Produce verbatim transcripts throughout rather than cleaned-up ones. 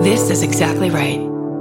This is exactly right.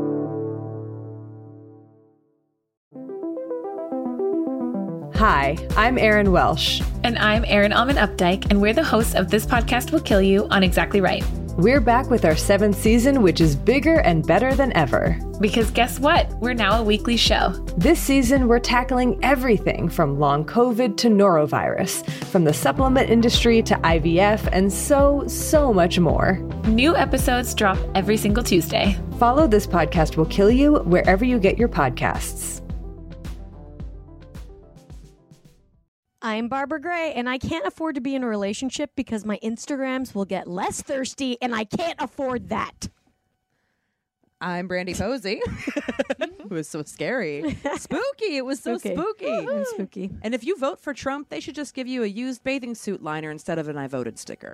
Hi, I'm Erin Welsh. And I'm Erin Alman Updike, and we're the hosts of This Podcast Will Kill You on Exactly Right. We're back with our seventh season, which is bigger and better than ever. Because guess what? We're now a weekly show. This season, we're tackling everything from long COVID to norovirus, from the supplement industry to I V F, and so, so much more. New episodes drop every single Tuesday. Follow This Podcast Will Kill You wherever you get your podcasts. I'm Barbara Gray, and I can't afford to be in a relationship because my Instagrams will get less thirsty, and I can't afford that. I'm Brandy Posey. It was so scary. Spooky. It was so Spooky. spooky. I'm spooky. And if you vote for Trump, they should just give you a used bathing suit liner instead of an I voted sticker.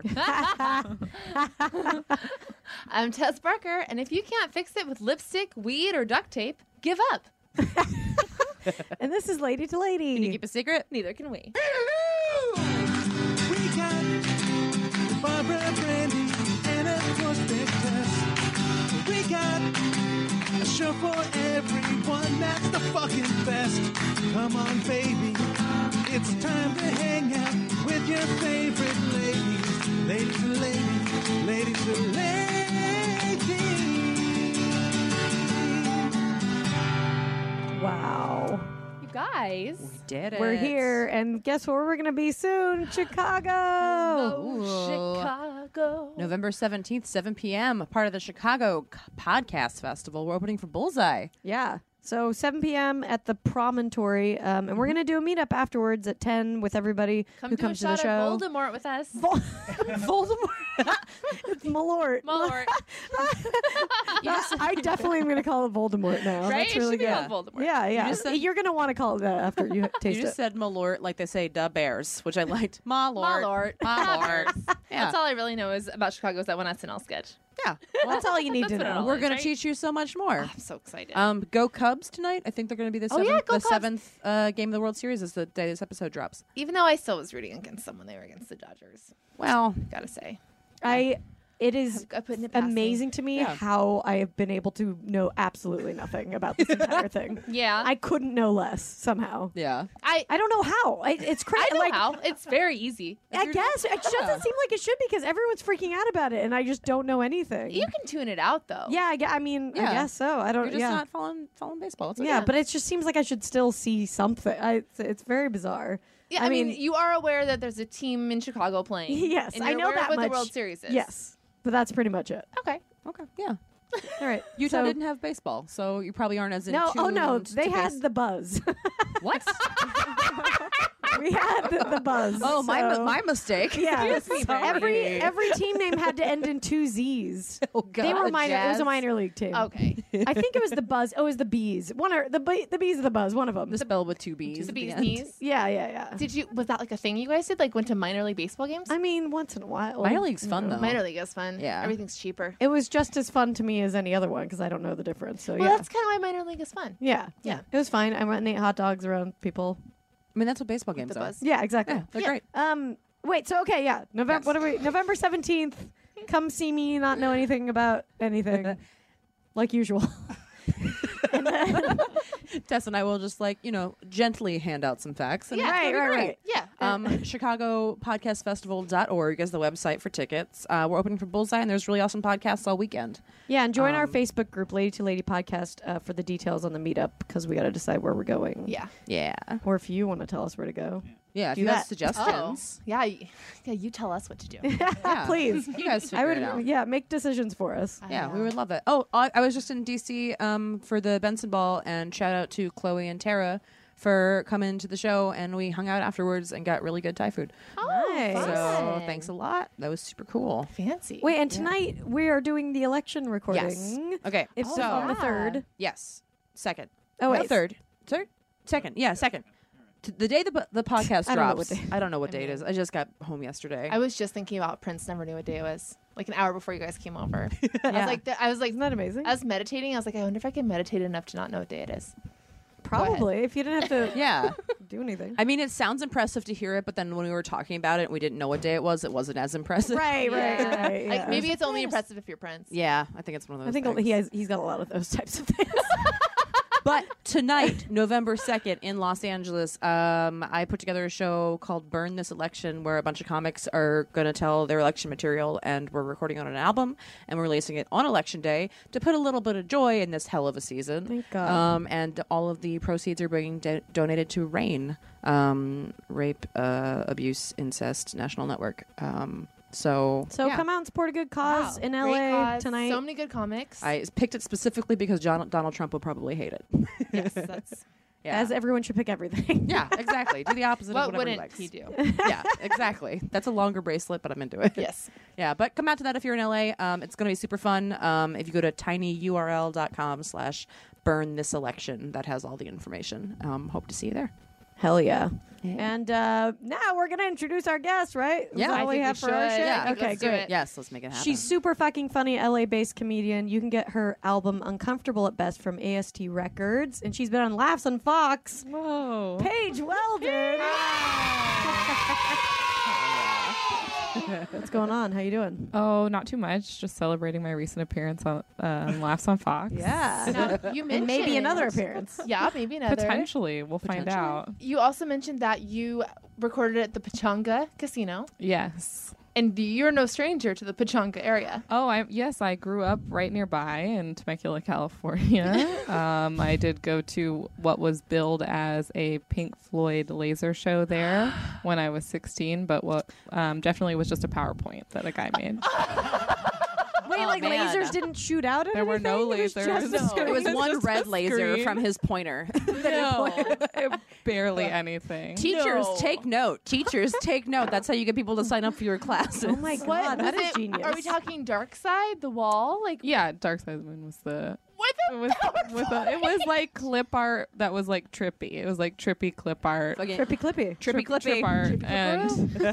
I'm Tess Barker, and if you can't fix it with lipstick, weed, or duct tape, give up. And this is Lady to Lady. Can you keep a secret? Neither can we. We got Barbara, Brandy, and of course Big Tess. We got a show for everyone that's the fucking best. Come on, baby, it's time to hang out with your favorite ladies. Ladies and ladies, ladies and ladies. Wow. You guys. We did it. We're here, and guess where we're going to be soon? Chicago. Oh, Chicago. November seventeenth, seven p.m., part of the Chicago C- Podcast Festival. We're opening for Bullseye. Yeah. So seven p.m. at the Promontory, um, and we're going to do a meetup afterwards at ten with everybody Come who do comes a to shot the show. of Voldemort with us. Vol- Voldemort. It's Malort. Malort. I definitely am going to call it Voldemort now. Right? That's It really should be good. called Voldemort. Yeah, yeah. You just said- You're going to want to call it that after you taste You just it. said Malort like they say da bears, which I liked. Malort. Malort. Malort. Yeah. That's all I really know is about Chicago is that one S N L sketch. Yeah. Well, that's all you need That's to what it know. all We're is, going right? to teach you so much more. I'm so excited. Um, go Cubs tonight. I think they're going to be the Oh, seventh, yeah, go the Cubs. seventh uh, game of the World Series is the day this episode drops. Even though I still was rooting against them when they were against the Dodgers. Well, Gotta say. I. It is I'm putting it past me. amazing to me Yeah. how I have been able to know absolutely nothing about this entire thing. Yeah. I couldn't know less somehow. yeah. I, I don't know how. I, it's crazy. I know like, how. It's very easy. I guess it just doesn't seem like it should because everyone's freaking out about it, and I just don't know anything. You can tune it out, though. yeah, I, gue- I mean, Yeah. I guess so. I don't. You're just yeah. not following following baseball. It's okay. Yeah, but it just seems like I should still see something. I, it's, it's very bizarre. Yeah, I, mean, you are aware that there's a team in Chicago playing. Yes, and I you're know aware that what much. the World Series is. Yes, but that's pretty much it. Okay. Okay. Yeah. All right, Utah so, didn't have baseball, so you probably aren't as in No, oh no, tuned they to had base- the buzz. what? we had the, the buzz. Oh, my so- my mistake. Yeah, Excuse me, Brandy. every every team name had to end in two Z's. Oh, God. They were The minor. It was a Jazz. minor league team. Okay. I think it was the buzz. Oh, it was the bees. One or the bee- the bees of the buzz. One of them. The spell with two B's. The at bee's end. knees. Yeah, yeah, yeah. Did you? Was that like a thing you guys did? Like went to minor league baseball games? I mean, once in a while. Minor league's fun, you know. though. Minor league is fun. Yeah. Everything's cheaper. It was just as fun to me as any other one because I don't know the difference. So Well, yeah, that's kind of why minor league is fun. yeah, Yeah. It was fine. I went and ate hot dogs around people. I mean, that's what baseball games The are. buzz. Yeah, exactly. Yeah, they're Yeah. great. Um, wait. So okay, yeah. November. Yes. What are we? November seventeenth. Come see me. Not know anything about anything, like usual. and then, Tess and I will just like you know gently hand out some facts. And Yeah, right, it'll be right, great. right. Yeah. Um, Chicago Podcast Festival dot org is the website for tickets. Uh, we're opening for Bullseye, and there's really awesome podcasts all weekend. Yeah, and join our Um, Facebook group, Lady to Lady Podcast, uh, for the details on the meetup because we got to decide where we're going. Yeah. Yeah. Or if you want to tell us where to go, Yeah, if Do you have that. suggestions. Oh. Yeah. y- Yeah. You tell us what to do. Yeah. please. You guys figure I would, it out. yeah, make decisions for us. I Yeah, we know. would love it. Oh, I, I was just in D C um, for the Benson Ball, and shout out to Chloe and Tara for coming to the show, and we hung out afterwards and got really good Thai food. Oh, Nice. fun. So thanks a lot. That was super cool. Fancy. Wait, and tonight we are doing the election recording. Okay, It's so on the yeah. third. yes, second. Oh No, wait, third, third, second. Yeah, second. T- the day the bu- the podcast I don't know drops. what day- I don't know what I date it mean- is. I just got home yesterday. I was just thinking about Prince never knew what day it was. Like an hour before you guys came over. I Yeah. was like, th- I was like, Isn't that amazing? I was meditating. I was like, I wonder if I can meditate enough to not know what day it is. Probably, if you didn't have to Yeah. do anything. I mean, it sounds impressive to hear it, but then when we were talking about it and we didn't know what day it was, it wasn't as impressive. Right, right, Yeah. right. Like yeah. maybe it's only impressive if you're Prince. Yeah, I think it's one of those I think things. he has. He's got a lot of those types of things. But tonight, November second, in Los Angeles, um, I put together a show called Burn This Election, where a bunch of comics are going to tell their election material, and we're recording on an album, and we're releasing it on Election Day to put a little bit of joy in this hell of a season. Thank God. Um, and all of the proceeds are being do- donated to RAIN, um, Rape, uh, Abuse, Incest National Network. Um, so, So yeah. come out and support a good cause Wow. in Great L A cause. tonight. So many good comics. I picked it specifically because John- Donald Trump will probably hate it. yes, that's Yeah. As everyone should pick everything. Yeah, exactly. Do the opposite what of whatever wouldn't he he likes. do? Yeah, exactly. That's a longer bracelet, but I'm into it. Yes. Yeah, but come out to that if you're in L A. Um, it's going to be super fun. Um, if you go to tinyurl.com slash burn this election, that has all the information. Um, hope to see you there. Hell yeah. Yeah. And uh, now we're going to introduce our guest, right? Is Yeah. that I all we think we have for our should. shit? Yeah. I think Okay, let's do good. it. Yes, let's make it happen. She's super fucking funny, L A-based comedian. You can get her album Uncomfortable at Best from A S T Records. And she's been on Laughs on Fox. Whoa. Paige Weldon. What's going on? How you doing? Oh, not too much. Just celebrating my recent appearance on um, Laughs on Fox. Yeah. Now, you And mentioned maybe another appearance. Yeah, maybe another. Potentially. We'll find Potentially. out. You also mentioned that you recorded at the Pachanga Casino, Yes. and you're no stranger to the Pachanga area. Oh, I yes, I grew up right nearby in Temecula, California. um, I did go to what was billed as a Pink Floyd laser show there when I was sixteen, but what um, definitely was just a PowerPoint that a guy made. Wait, like man. lasers didn't shoot out at There were no anything? It was lasers. just a No. It was It's one just a red laser screen. from his pointer. No, it- barely anything. Teachers, No. take note. Teachers, take note. That's how you get people to sign up for your classes. Oh my god, What that was is it? genius. Are we talking Dark Side, the wall, like Yeah, Dark Side of the Moon was the. with It a was, with a, it was like clip art that was like trippy. It was like trippy clip art. Fucking Trippy Clippy. trippy Trip- trip clippy. art. And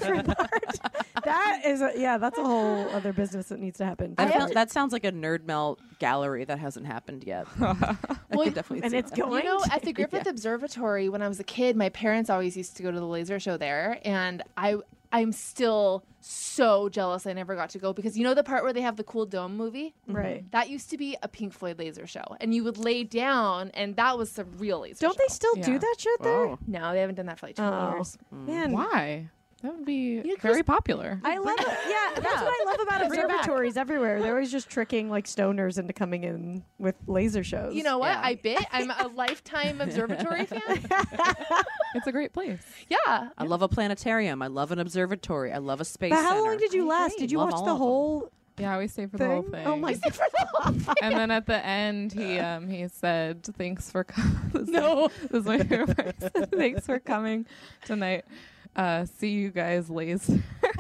That is, a, yeah, that's a whole other business that needs to happen. That, I felt- have to- that sounds like a nerd melt gallery that hasn't happened yet. I Well, could definitely and see it's that. going You know, to. at the Griffith Observatory, when I was a kid, my parents always used to go to the laser show there, and I I'm still so jealous I never got to go because you know the part where they have the Cool Dome movie? Right. That used to be a Pink Floyd laser show, and you would lay down, and that was some real laser. Don't show. they still do Yeah. that shit there? Oh. No, they haven't done that for like twenty Oh, years. man. why? That would be Yeah, 'cause- very popular. I love it. Yeah, that's what I love about Bring it back. observatories everywhere. They're always just tricking like stoners into coming in with laser shows. You know what? Yeah. I bet I'm a lifetime observatory fan. It's a great place. Yeah. I love a planetarium. I love an observatory. I love a space But how center. long did you I last? agree. Did you Love watch all the of them. whole Yeah, we stayed for the whole thing? thing. Oh my And then at the end, he um he said, "Thanks for coming." No. This is my favorite part. He said, "Thanks for coming tonight. Uh, see you guys later."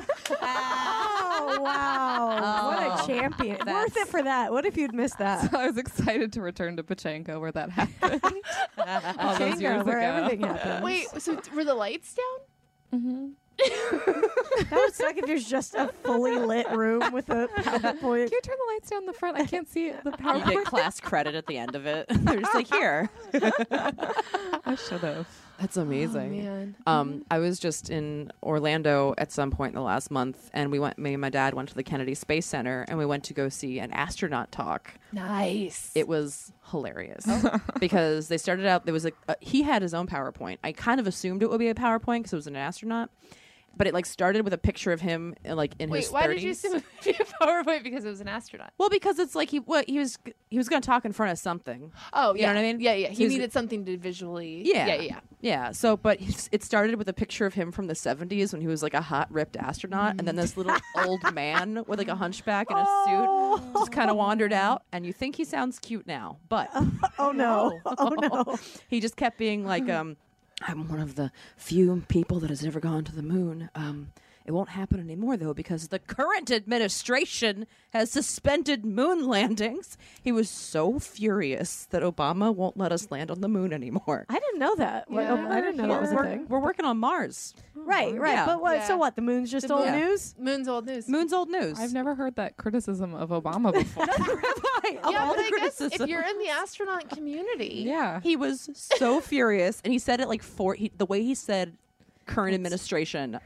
Oh wow! what Oh, a champion! Worth that's- it for that. What if you'd missed that? So I was excited to return to Pachenko where that happened all those Pachenko, years where ago. everything happens. Wait, so t- were the lights down? hmm That would suck if there's just a fully lit room with a PowerPoint. Can you turn the lights down the front? I can't see the You PowerPoint. get class credit at the end of it. They're just like, here. I should have. That's amazing. Oh, man. Um, I was just in Orlando at some point in the last month, and we went. Me and my dad went to the Kennedy Space Center, and we went to go see an astronaut talk. Nice. It was hilarious because they started out. There was a uh, he had his own PowerPoint. I kind of assumed it would be a PowerPoint because it was an astronaut, but it like started with a picture of him uh, like in Wait, his why thirties. did you assume it would be a PowerPoint? Because it was an astronaut. Well, because it's like he what he was he was going to talk in front of something. Oh, You yeah. know what I mean? Yeah, yeah. He, He was- needed something to visually. Yeah. Yeah, yeah. Yeah. So, but he's- it started with a picture of him from the seventies when he was like a hot, ripped astronaut. And then this little old man with like a hunchback and a Oh. suit just kind of wandered out. And you think he sounds cute now, but Oh no! Oh no! he just kept being like, um, I'm one of the few people that has ever gone to the moon. Um, It won't happen anymore, though, because the current administration has suspended moon landings. He was so furious that Obama won't let us land on the moon anymore. I didn't know that. What- Yeah. I didn't know that was a we're, thing. we're working on Mars. Right, right. Yeah. But what? Yeah. So what? The moon's just The old moon- news. Moon's old news. Moon's old news. I've never heard that criticism of Obama before. Right, of Yeah, all but the I guess if criticism. you're in the astronaut community, Yeah. He was so furious, and he said it like four. He, the way he said "current administration,"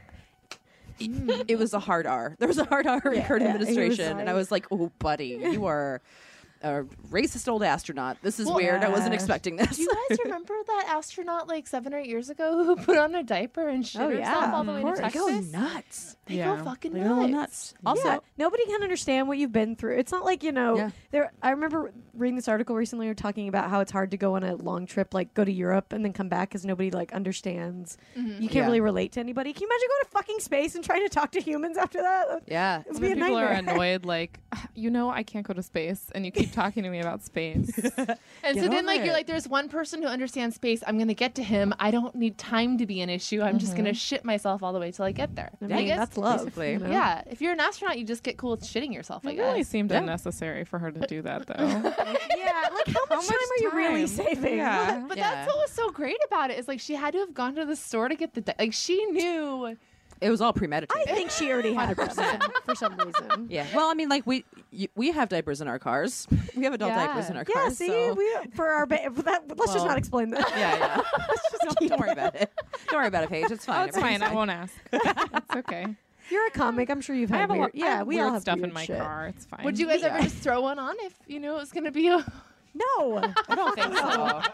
it, it was a hard R. There was a hard R in Yeah, current yeah, he was administration, and I like- was like, "Oh, buddy, you are a racist old astronaut. This is Well, weird. I wasn't yeah. expecting this." do you guys remember that astronaut like seven or eight years ago who put on a diaper and shit Oh, herself yeah. all the way to They Texas? go nuts. They Yeah. go fucking They nuts. go nuts. Also, Yeah, nobody can understand what you've been through. It's not like, you know, Yeah. there I remember reading this article recently were talking about how it's hard to go on a long trip, like go to Europe and then come back because nobody like understands. Mhm. You can't Yeah. really relate to anybody. Can you imagine going to fucking space and trying to talk to humans after that? yeah. It would Some be a people are nightmare. annoyed, like, you know, I can't go to space, and you keep talking to me about space. And Get so then, over like, it. you're like, there's one person who understands space. I'm going to get to him. I don't need time to be an issue. I'm just going to shit myself all the way till I get there. I I mean, guess, that's love. basically. you know? yeah. If you're an astronaut, you just get cool with shitting yourself, I It guess. really seemed Yeah. unnecessary for her to do that, though. Yeah, like how much time are you really saving? Yeah. But Yeah. that's what was so great about it. Is like she had to have gone to the store to get the di- like she knew. It was all I premeditated. think she already had them for some reason. Yeah. Well, I mean, like we y- we have diapers in our cars. We have adult Yeah. diapers in our Yeah, cars. see, so- we for our ba- that, let's just Well, not explain that. yeah, yeah. don't, don't worry about it. Don't worry about it, Paige. It's fine. Oh, it's fine. Everything's I won't ask. It's okay. You're a comic. I'm sure you've I had have a weird. lot. Yeah, I have we weird all have stuff in weird my shit. car. It's fine. Would you guys Yeah. ever just throw one on if you knew it was going to be a? No, I don't think so.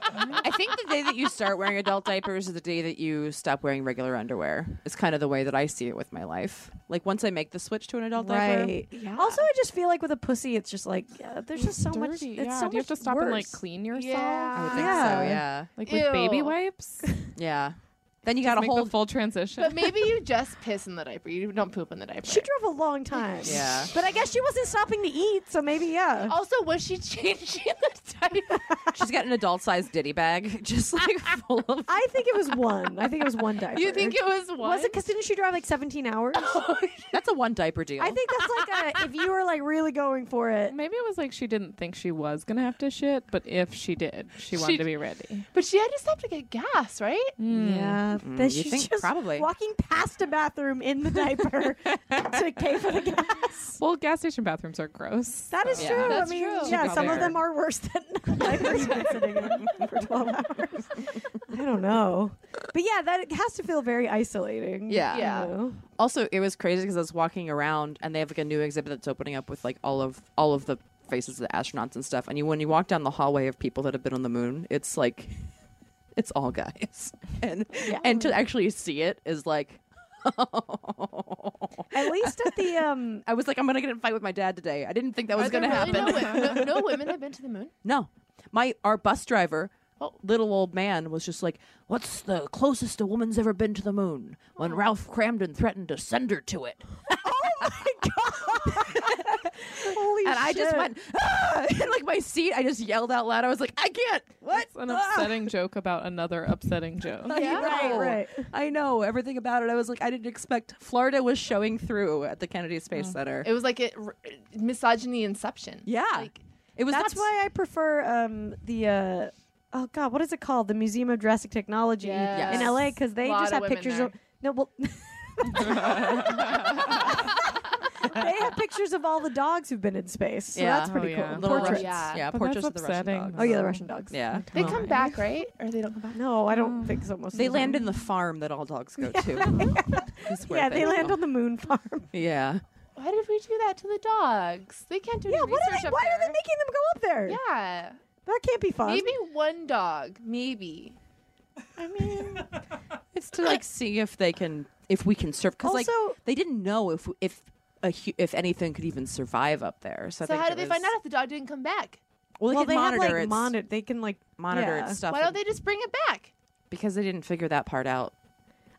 I think the day that you start wearing adult diapers is the day that you stop wearing regular underwear. It's kind of the way that I see it with my life. Like once I make the switch to an adult diaper, right. Yeah. Also, I just feel like with a pussy, it's just like yeah, there's just so much. Dirty. It's yeah. so Do you have much to stop and like worse. clean yourself? Yeah. I would think Yeah. so. Yeah, Like with baby Ew. wipes? yeah. Then you Just got to make hold. the full transition. But maybe you just piss in the diaper. You don't poop in the diaper. She drove a long time. Yeah. but I guess she wasn't stopping to eat, so maybe yeah. Also, was she changing the diaper? She's got an adult-sized ditty bag, just like full of. I think it was one. I think it was one diaper. You think it was one? was it? Because didn't she drive like seventeen hours? That's a one diaper deal. I think that's like a if you were like really going for it. Maybe it was like she didn't think she was gonna have to shit, but if she did, she wanted She- to be ready. But she had to stop to get gas, right? Yeah, Mm, that you she's think just probably. walking past a bathroom in the diaper to pay for the gas. Well, gas station bathrooms are gross. That is Yeah. true. That's I mean, true. yeah, Should be some of there. them are worse than diapers you've been sitting in for twelve hours. I don't know, but yeah, that it has to feel very isolating. Yeah. you Yeah. know? Also, it was crazy because I was walking around and they have like a new exhibit that's opening up with like all of all of the faces of the astronauts and stuff. And you when you walk down the hallway of people that have been on the moon, it's like it's all guys. And Yeah. and to actually see it is like At least at the um. I was like, I'm gonna get in a fight with my dad today. I didn't think that was Are there gonna really happen. No, wo- no, no women have been to the moon. No. My our bus driver, Oh. little old man, was just like, "What's the closest a woman's ever been to the moon?" When Ralph Cramden threatened to send her to it. Holy And I just shit. went, ah! And like my seat, I just yelled out loud. I was like, I can't. What? It's an Ah! upsetting joke about another upsetting joke. I Yeah. know. Right, I know everything about it. I was like, I didn't expect. Florida was showing through at the Kennedy Space Center. It was like it, r- misogyny inception. Yeah. Like, It was That's nuts. why I prefer um the uh oh god, what is it called? The Museum of Jurassic Technology Yes. in L A because they Lot just of have women pictures there. of no well. They have pictures of all the dogs who've been in space, so Yeah. that's pretty Oh, cool. yeah. Little Portraits. yeah. yeah, But portraits that's of the Russian upsetting. dogs. Oh yeah, the Russian dogs. Yeah. they Oh. come back, right? Or they don't come back? No, I don't think so. Most They of the land time. in the farm that all dogs go to. It's worth Yeah, it. they land on the moon farm. Yeah. Why did we do that to the dogs? They can't do Yeah, any what are research they, up why there. are they making them go up there? Yeah. That can't be fun. Maybe one dog. Maybe. I mean, it's to like see if they can, if we can surf. Because like Also- they didn't know if if a hu- if anything could even survive up there. So, I So think how it did they was- find out if the dog didn't come back? Well, they well, could they monitor have like its monitor. They can like monitor yeah. its stuff. Why don't and- they just bring it back? Because they didn't figure that part out.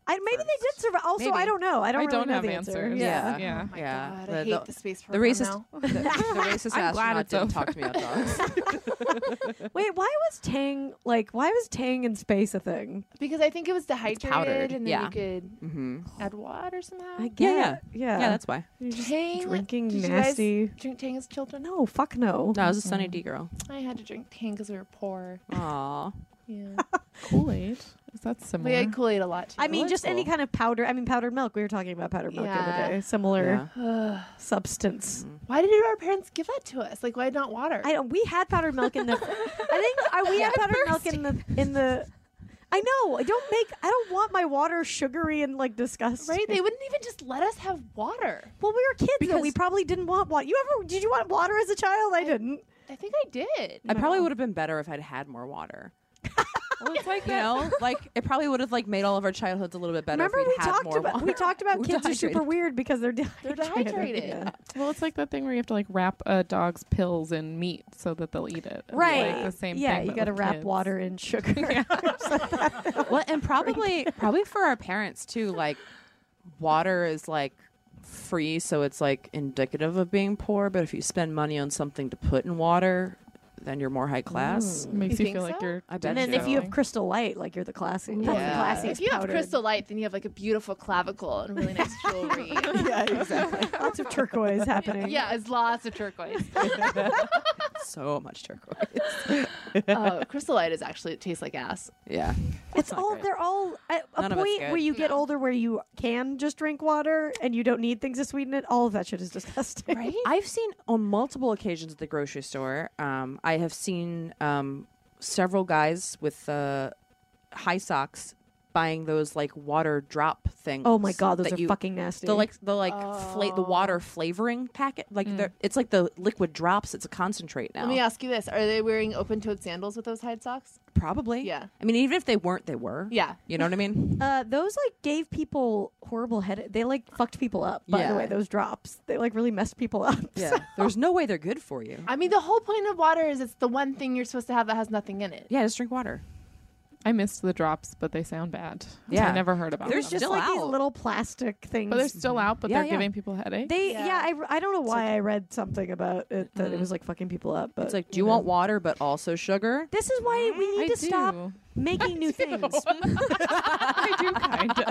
I, maybe they did survive. Also, Maybe. I don't know. I don't I really don't know have the answer. answers. Yeah. Yeah. Oh my Yeah. God, The- I hate the- the, space The program racist, now. the, the racist I'm astronaut glad it's didn't over. talk to me about dogs. Wait, why was Tang like? Why was Tang in space a thing? Because I think it was dehydrated, powdered, and then yeah. you could mm-hmm. add water somehow. I Yeah, get yeah. it. Yeah, Yeah, that's why. You're just Tang, drinking did nasty. You guys drink Tang as children? No, fuck no. No, I was a Sunny D girl. I had to drink Tang because we were poor. Aw. Yeah, Kool-Aid. Is that similar? we had Kool-Aid a lot too. I mean, that's just any cool. kind of powder. I mean, powdered milk. We were talking about powdered milk the Yeah. other day. Similar Yeah. substance. why did our parents give that to us? Like, why not water? I don't. We had powdered milk in the. I think uh, we had powdered milk in the in the. I know. I don't make. I don't want my water sugary and like disgusting. right? They wouldn't even just let us have water. Well, we were kids, though. Because- We probably didn't want water. You ever? Did you want water as a child? I didn't. I think I did. I probably would have been better if I'd had more water. Well, it's like You that. know, like it probably would have like made all of our childhoods a little bit better Remember if we we'd had talked more about water. we talked about We're kids are super dehydrated. weird because they're dehydrated. They're dehydrated. Yeah. Well, it's like that thing where you have to like wrap a dog's pills in meat so that they'll eat it. It's Right. Like the same yeah, thing. you but got to with wrap kids. water in sugar. Well, and probably probably for our parents too. Like, water is like free, so it's like indicative of being poor. But if you spend money on something to put in water, then you're more high class. Makes You you, feel think like so? you're. I bet And then you. if you have Crystal Light, like you're the classy. That's the Yeah. classiest If you have powdered. Crystal Light, then you have like a beautiful clavicle and really nice jewelry. yeah, exactly. Lots of turquoise happening. Yeah, it's lots of turquoise. so much turquoise. uh, Crystal Light is actually it tastes like ass. Yeah, It's not all great. they're all at a None of it's point good. where you get No. older where you can just drink water and you don't need things to sweeten it. All of that shit is disgusting. Right? I've seen on multiple occasions at the grocery store. Um, I have seen um, several guys with uh, high socks buying those like water drop things. Oh my god, those that are you- fucking nasty. The like the like fla- the water flavoring packet. Like they're it's like the liquid drops. It's a concentrate now. Let me ask you this: are they wearing open-toed sandals with those hide socks? Probably. Yeah. I mean, even if they weren't, they were. Yeah. You know what I mean? Uh, those like gave people horrible head. They like fucked people up. By Yeah. the way, those drops they like really messed people up. Yeah. There's no way they're good for you. I mean, the whole point of water is it's the one thing you're supposed to have that has nothing in it. Yeah, just drink water. I missed the drops, but they sound bad. Yeah. I never heard about There's them. Just still like these out. little plastic things. But they're still out, but Yeah, they're yeah. giving people headaches. They yeah, Yeah. I, r- I don't know why I read something about it that it Mhm. was like fucking people up. But It's like, do you want water but also sugar? this is why we need I to stop do. making new things. I do kind of.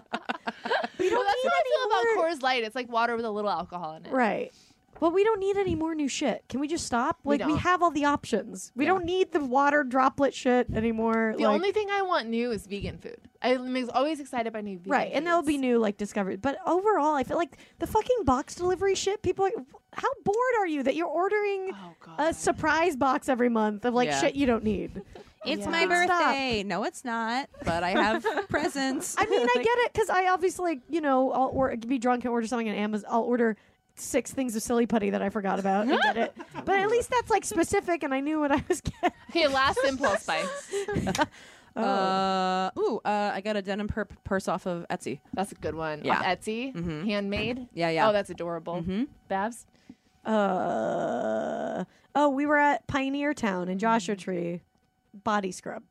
We don't Well, that's need how I any feel about more- Coors Light. It's like water with a little alcohol in it. Right. But we don't need any more new shit. Can we just stop? We Like we, don't. have all the options. We Yeah. don't need the water droplet shit anymore. The like- only thing I want new is vegan food. I'm ex- always excited by new vegan right, and there'll be foods. new like discoveries. But overall, I feel like the fucking box delivery shit. People, are, how bored are you that you're ordering Oh god. a surprise box every month of like Yeah. shit you don't need? It's Yeah. my Stop. birthday. No, it's not. But I have presents. I mean, I get it because I obviously, like, you know, I'll or be drunk and order something on Amazon. I'll order six things of silly putty that I forgot about and get it. But at least that's like specific, and I knew what I was getting. Okay, last impulse buy. Uh, ooh, uh, I got a denim pur- purse off of Etsy. That's a good one. Yeah. Off Etsy, Mhm. handmade. Yeah, yeah. Oh, that's adorable. Mhm. Babs. Uh oh, we were at Pioneer Town in Joshua Tree. Body scrub.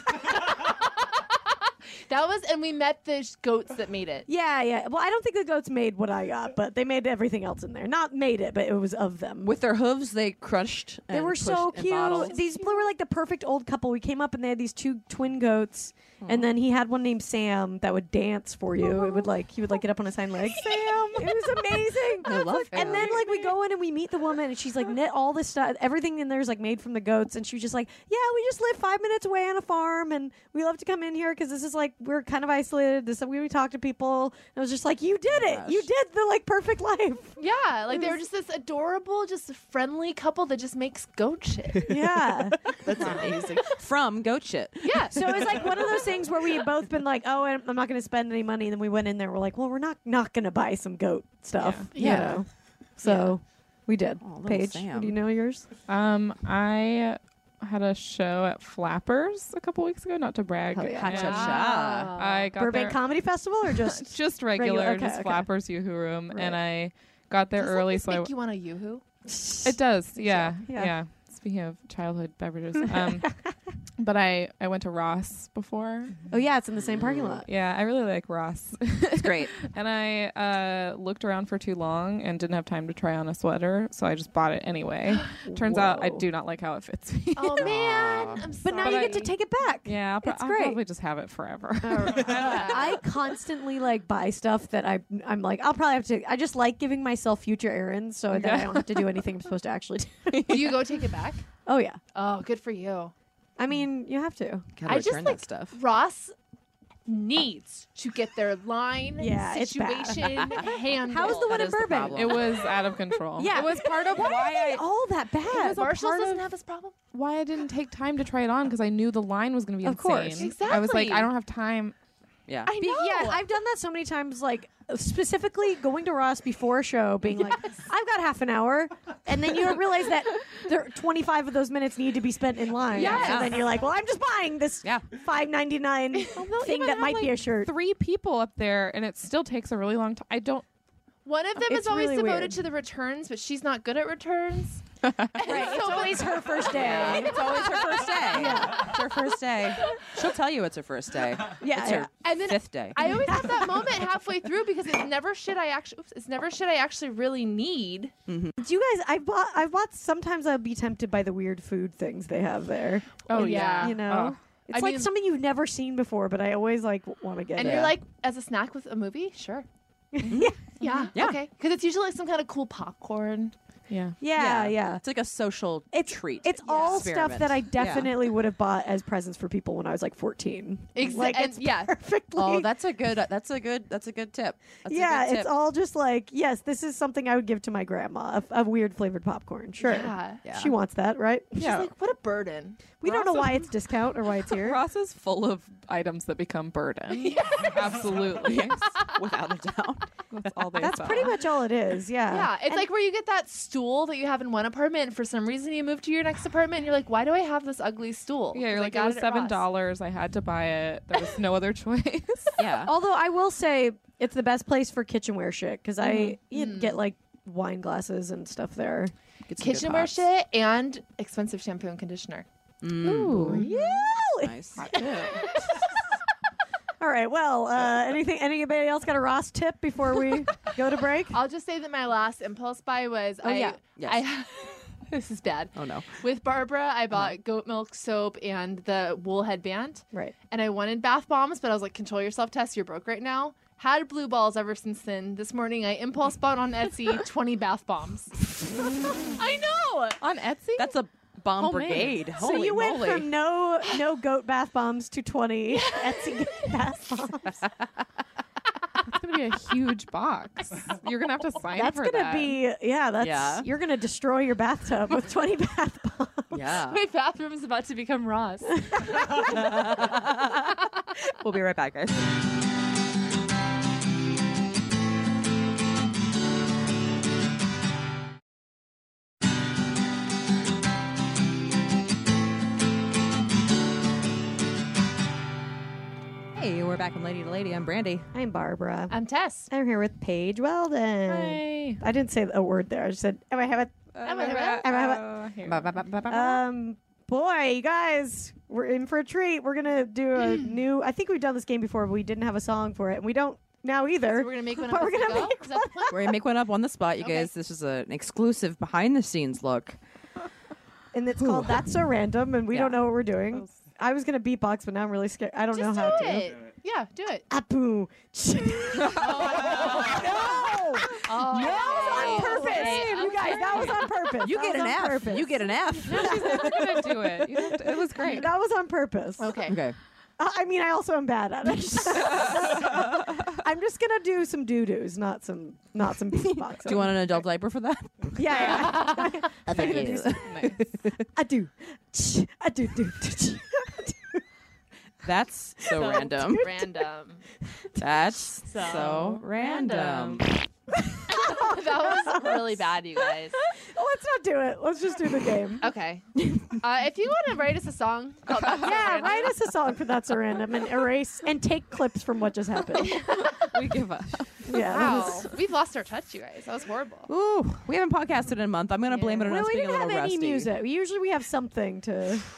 That was, and we met the sh- goats that made it. Yeah, yeah. Well, I don't think the goats made what I got, but they made everything else in there. Not made it, but it was of them. With their hooves, they crushed. They and were pushed so in cute. bottles. These they were like the perfect old couple. We came up and they had these two twin goats, and then he had one named Sam that would dance for you. It would like he would like get up on his hind legs. Sam, it was amazing. I love And Sam. then like we go in and we meet the woman, and she's like knit all this stuff. Everything in there is like made from the goats, and she was just like, yeah, we just live five minutes away on a farm, and we love to come in here because this is like we're kind of isolated. This is where we talk to people. And I was just like, you did it. gosh. You did the like perfect life. Yeah, like they were just this adorable, just friendly couple that just makes goat shit. Yeah. That's amazing. From goat shit. Yeah. So it was like one of those things where we had both been like, "Oh, I'm I'm not going to spend any money." And then we went in there. We're like, "Well, we're not not going to buy some goat stuff." Yeah. you Yeah. know? So we did. Oh, little Paige, Sam. do you know yours? Um, I had a show at Flappers a couple weeks ago. Not to brag. Hell yeah. Ha cha and cha. I got Burbank there Comedy Festival or just? just regular, regular? Okay, just okay. Flappers Yoo-Hoo Room, Right. and I got there Does early, that so I make you want a yoo-hoo? It does, yeah, yeah. yeah. Speaking of childhood beverages, um, But I, I went to Ross before. Oh yeah, it's in the same parking lot. Yeah, I really like Ross. It's great. And I uh, looked around for too long and didn't have time to try on a sweater, so I just bought it anyway. Turns out I Whoa. do not like how it fits me. Oh man, I'm But now sorry. you get to take it back. Yeah, I'll, pro- It's I'll great. probably just have it forever. I constantly like buy stuff that I I'm like I'll probably have to. I just like giving myself future errands so that I don't have to do anything I'm supposed to actually do. Do you go take it back? Oh yeah, Oh, good for you. I mean you have to. Gotta I just return like that stuff. Ross needs to get their line Yeah, it's bad. situation handled. How's the one That in is the Burbank? problem. It was out of control. Yeah. It was part of why I all that bad? Marshalls part doesn't of- have this problem. why I didn't take time to try it on because I knew the line was going to be Of insane. course. I was like, Exactly. I don't have time. Yeah. I Be- know. yeah, I've done that so many times. Like specifically going to Ross before a show, being like, "I've got half an hour," and then you don't realize that there twenty-five of those minutes need to be spent in line. Yes. So then you're like, "Well, I'm just buying this Yeah. five ninety-nine They'll thing even that have, might like, be a shirt." Three people up there, and it still takes a really long time. I don't. One of them It's is always really devoted weird. to the returns, but she's not good at returns. Right, it's always her first day. It's always her first day. Yeah. It's her first day. She'll tell you it's her first day. Yeah, It's yeah. her And then fifth day. I always have that moment halfway through because it's never shit I actually. Oops, it's never shit I actually really need. Do you guys? I bought. I bought. Sometimes I'll be tempted by the weird food things they have there. Oh yeah. yeah, You know, Oh. it's I like mean- something you've never seen before, but I always like want to get And it. you're like, as a snack with a movie, sure. yeah, Yeah. Yeah. Okay. Because it's usually like some kind of cool popcorn. yeah. yeah, yeah. It's like a social It's treat. It's all Experiment. stuff that I Yeah. definitely would have bought as presents for people when I was like fourteen. Exa- Like and- it's yeah. perfectly. Oh, that's a good. That's a good. That's a good tip. That's yeah, a good tip. it's all just like yes, this is something I would give to my grandma. A, a weird flavored popcorn, sure. Yeah. Yeah. She wants that, right? She's like, what a burden. We don't know Ross- why it's discount or why it's here. Ross is full of items that become burden. Absolutely. without a doubt. That's all they That's sell. pretty much all it is. Yeah. Yeah, it's And- like where you get that stool that you have in one apartment, and for some reason you move to your next apartment, and you're like, why do I have this ugly stool? Yeah, you're 'Cause I like, it got was at seven Ross. dollars. I had to buy it. There was no other choice. Yeah. Although I will say it's the best place for kitchenware shit because I you Mm. get like wine glasses and stuff there. Get some good Kitchenware pops. shit and expensive shampoo and conditioner. Mm. Ooh. Yeah. Nice. All right. Well, uh, anything? Anybody else got a Ross tip before we go to break? I'll just say that my last impulse buy was Oh, I, yeah. Yes. I this is bad. Oh no. With Barbara, I bought goat milk soap and the wool headband. Right. And I wanted bath bombs, but I was like, control yourself, Tess. You're broke right now. Had blue balls ever since then. This morning, I impulse bought on Etsy twenty bath bombs. I know. On Etsy? That's a bomb Homemade. brigade. So Holy you went moly. from no no goat bath bombs to twenty Etsy bath bombs. It's going to be a huge box. You're going to have to sign That's for gonna that. be yeah. That's Yeah. you're gonna destroy your bathtub with twenty bath bombs. Yeah. My bathroom is about to become Ross. We'll be right back, guys. Hey, we're back from Lady to Lady. I'm Brandy. I'm Barbara. I'm Tess. I'm here with Paige Weldon. Hi. I didn't say a word there. I just said, "Am I have it?" Oh, here. Um, boy, you guys, we're in for a treat. We're gonna do a new. I think we've done this game before, but we didn't have a song for it, and we don't now either. So we're gonna make one But up we're as we gonna go? make Is that the plan? We're gonna make one up on the spot, you Okay. guys. This is a, an exclusive behind the scenes look. and it's called "That's So Random," and we Yeah. don't know what we're doing. I was gonna beatbox, but now I'm really scared. I don't Just know how do to. it. Yeah, do it. Apu. Oh, That was on purpose. okay. You guys, that was on purpose. You That get was an on F. purpose. You get an F. She's never going to do it. You have to- it was great. That was on purpose. Okay. Okay. Uh, I mean, I also am bad at it. I'm just gonna do some doo doos, not some, not some beatbox. Do you want an adult diaper for that? Yeah, yeah. I think you do. Nice. I do. I do. Do. do. That's so random. Random. That's so, So random. That was really bad, you guys. Let's not do it. Let's just do the game. Okay. Uh, if you want to write us a song called That's So Yeah, Random, write us a song for That's So Random and erase and take clips from what just happened. We give up. Yeah. that Wow. was- We've lost our touch, you guys. That was horrible. Ooh, we haven't podcasted in a month. I'm gonna blame it on Well, us we being a didn't little have any rusty. music. Usually we have something to.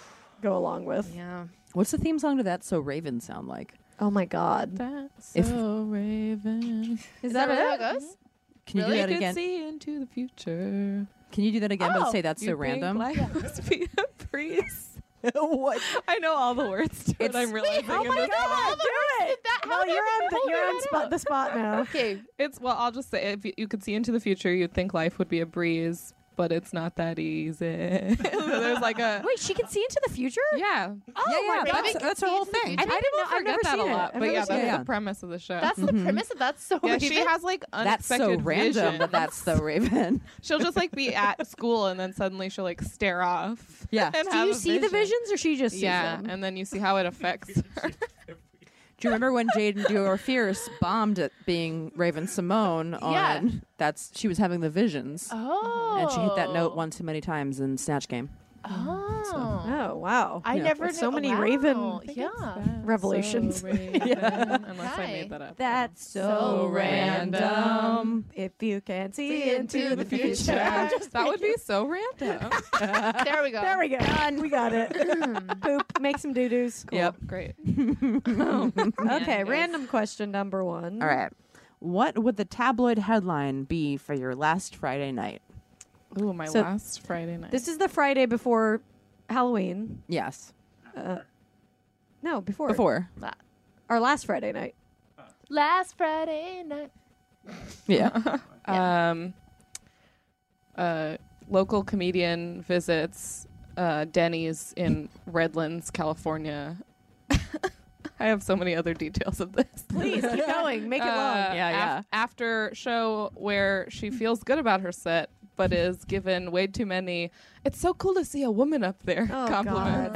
go along with. Yeah. What's the theme song to that So Raven sound like? Oh my god. That's If- so Raven. Is that really how it goes? Can you Really? do that I could again? see into the future. Can you do that again, but Oh, say that's so You think random? life must be a breeze. What? I know all the words to it. It's- I'm realizing. Oh in my this god, do it! That, Well, you're on the, you're on spot, the spot now. Okay. It's well, I'll just say if you, you could see into the future, you'd think life would be a breeze, but it's not that easy. So there's like a Wait, she can see into the future? yeah. Oh yeah, yeah, my god. that's, that's her whole thing. I didn't know. I've Forget never that seen a it. lot, I've but never yeah, seen that's it. the premise of the show. That's the premise of that's so yeah, she Raven. has like That's so unexpected random, vision. but that's so Raven. She'll just like be at school and then suddenly she'll like stare off. Yeah. and Do have you a see the vision. visions, or she just sees Yeah, them? and then you see how it affects her. Do you remember when Jaden Dior Fierce bombed at being Raven Simone on Yeah. that's she was having the visions. Oh. And she hit that note one too many times in Snatch Game. Oh. Oh wow. I Yeah. never With so knew- many wow. Raven Yeah. revelations. So Raven, unless I Okay. made that up. That's so, So random. If you can see into the future. That would be so random. There we go. There we go. We got it. Poop. Make some doo doos. Yep. Great. Okay. Random question number one. All right. What would the tabloid headline be for your last Friday night? Ooh, my So- last Friday night. This is the Friday before Halloween. Yes. No, before. Before. Our last Friday night. Last Friday night. Yeah. um, a local comedian visits uh, Denny's in Redlands, California. I have so many other details of this. Please keep going. Make it long. Uh, Yeah, yeah. af- after show where she feels good about her set, but is given way too many. It's so cool to see a woman up there. Oh, compliments.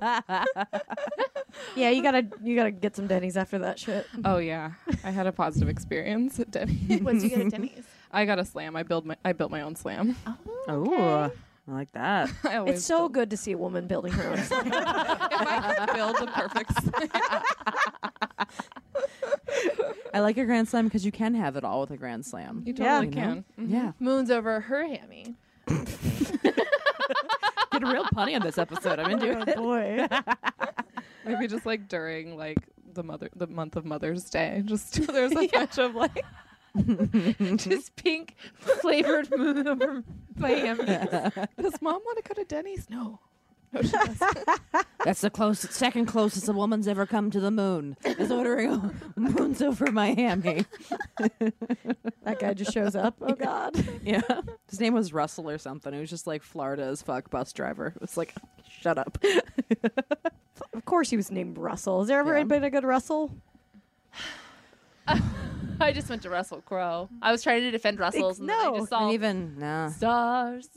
Yeah, you gotta you gotta get some Denny's after that shit. Oh yeah, I had a positive experience at Denny's. What'd you get at Denny's? I got a slam. I build my. I built my own slam. Oh, I like that. I always It's so build- good to see a woman building her own. If I could build a perfect slam, I like a Grand Slam because you can have it all with a Grand Slam. you Yeah. totally You know? can. Mhm. Yeah. Moons over her hammy. Get a real punny on this episode. I'm into Oh it. boy. Maybe just like during like the mother the month of Mother's Day. Just there's a bunch of like Just pink flavored moon over my hammy. does mom want to go to Denny's? No. No, she doesn't. That's the closest, second closest a woman's ever come to the moon. Is ordering moons over Miami. That guy just shows up. Oh God. Yeah. His name was Russell or something. He was just like Florida as fuck bus driver. It was like, shut up. Of course he was named Russell. Has there ever Yeah. been a good Russell? I just went to Russell Crowe. I was trying to defend Russell's, and then No, I just saw And even, nah. stars.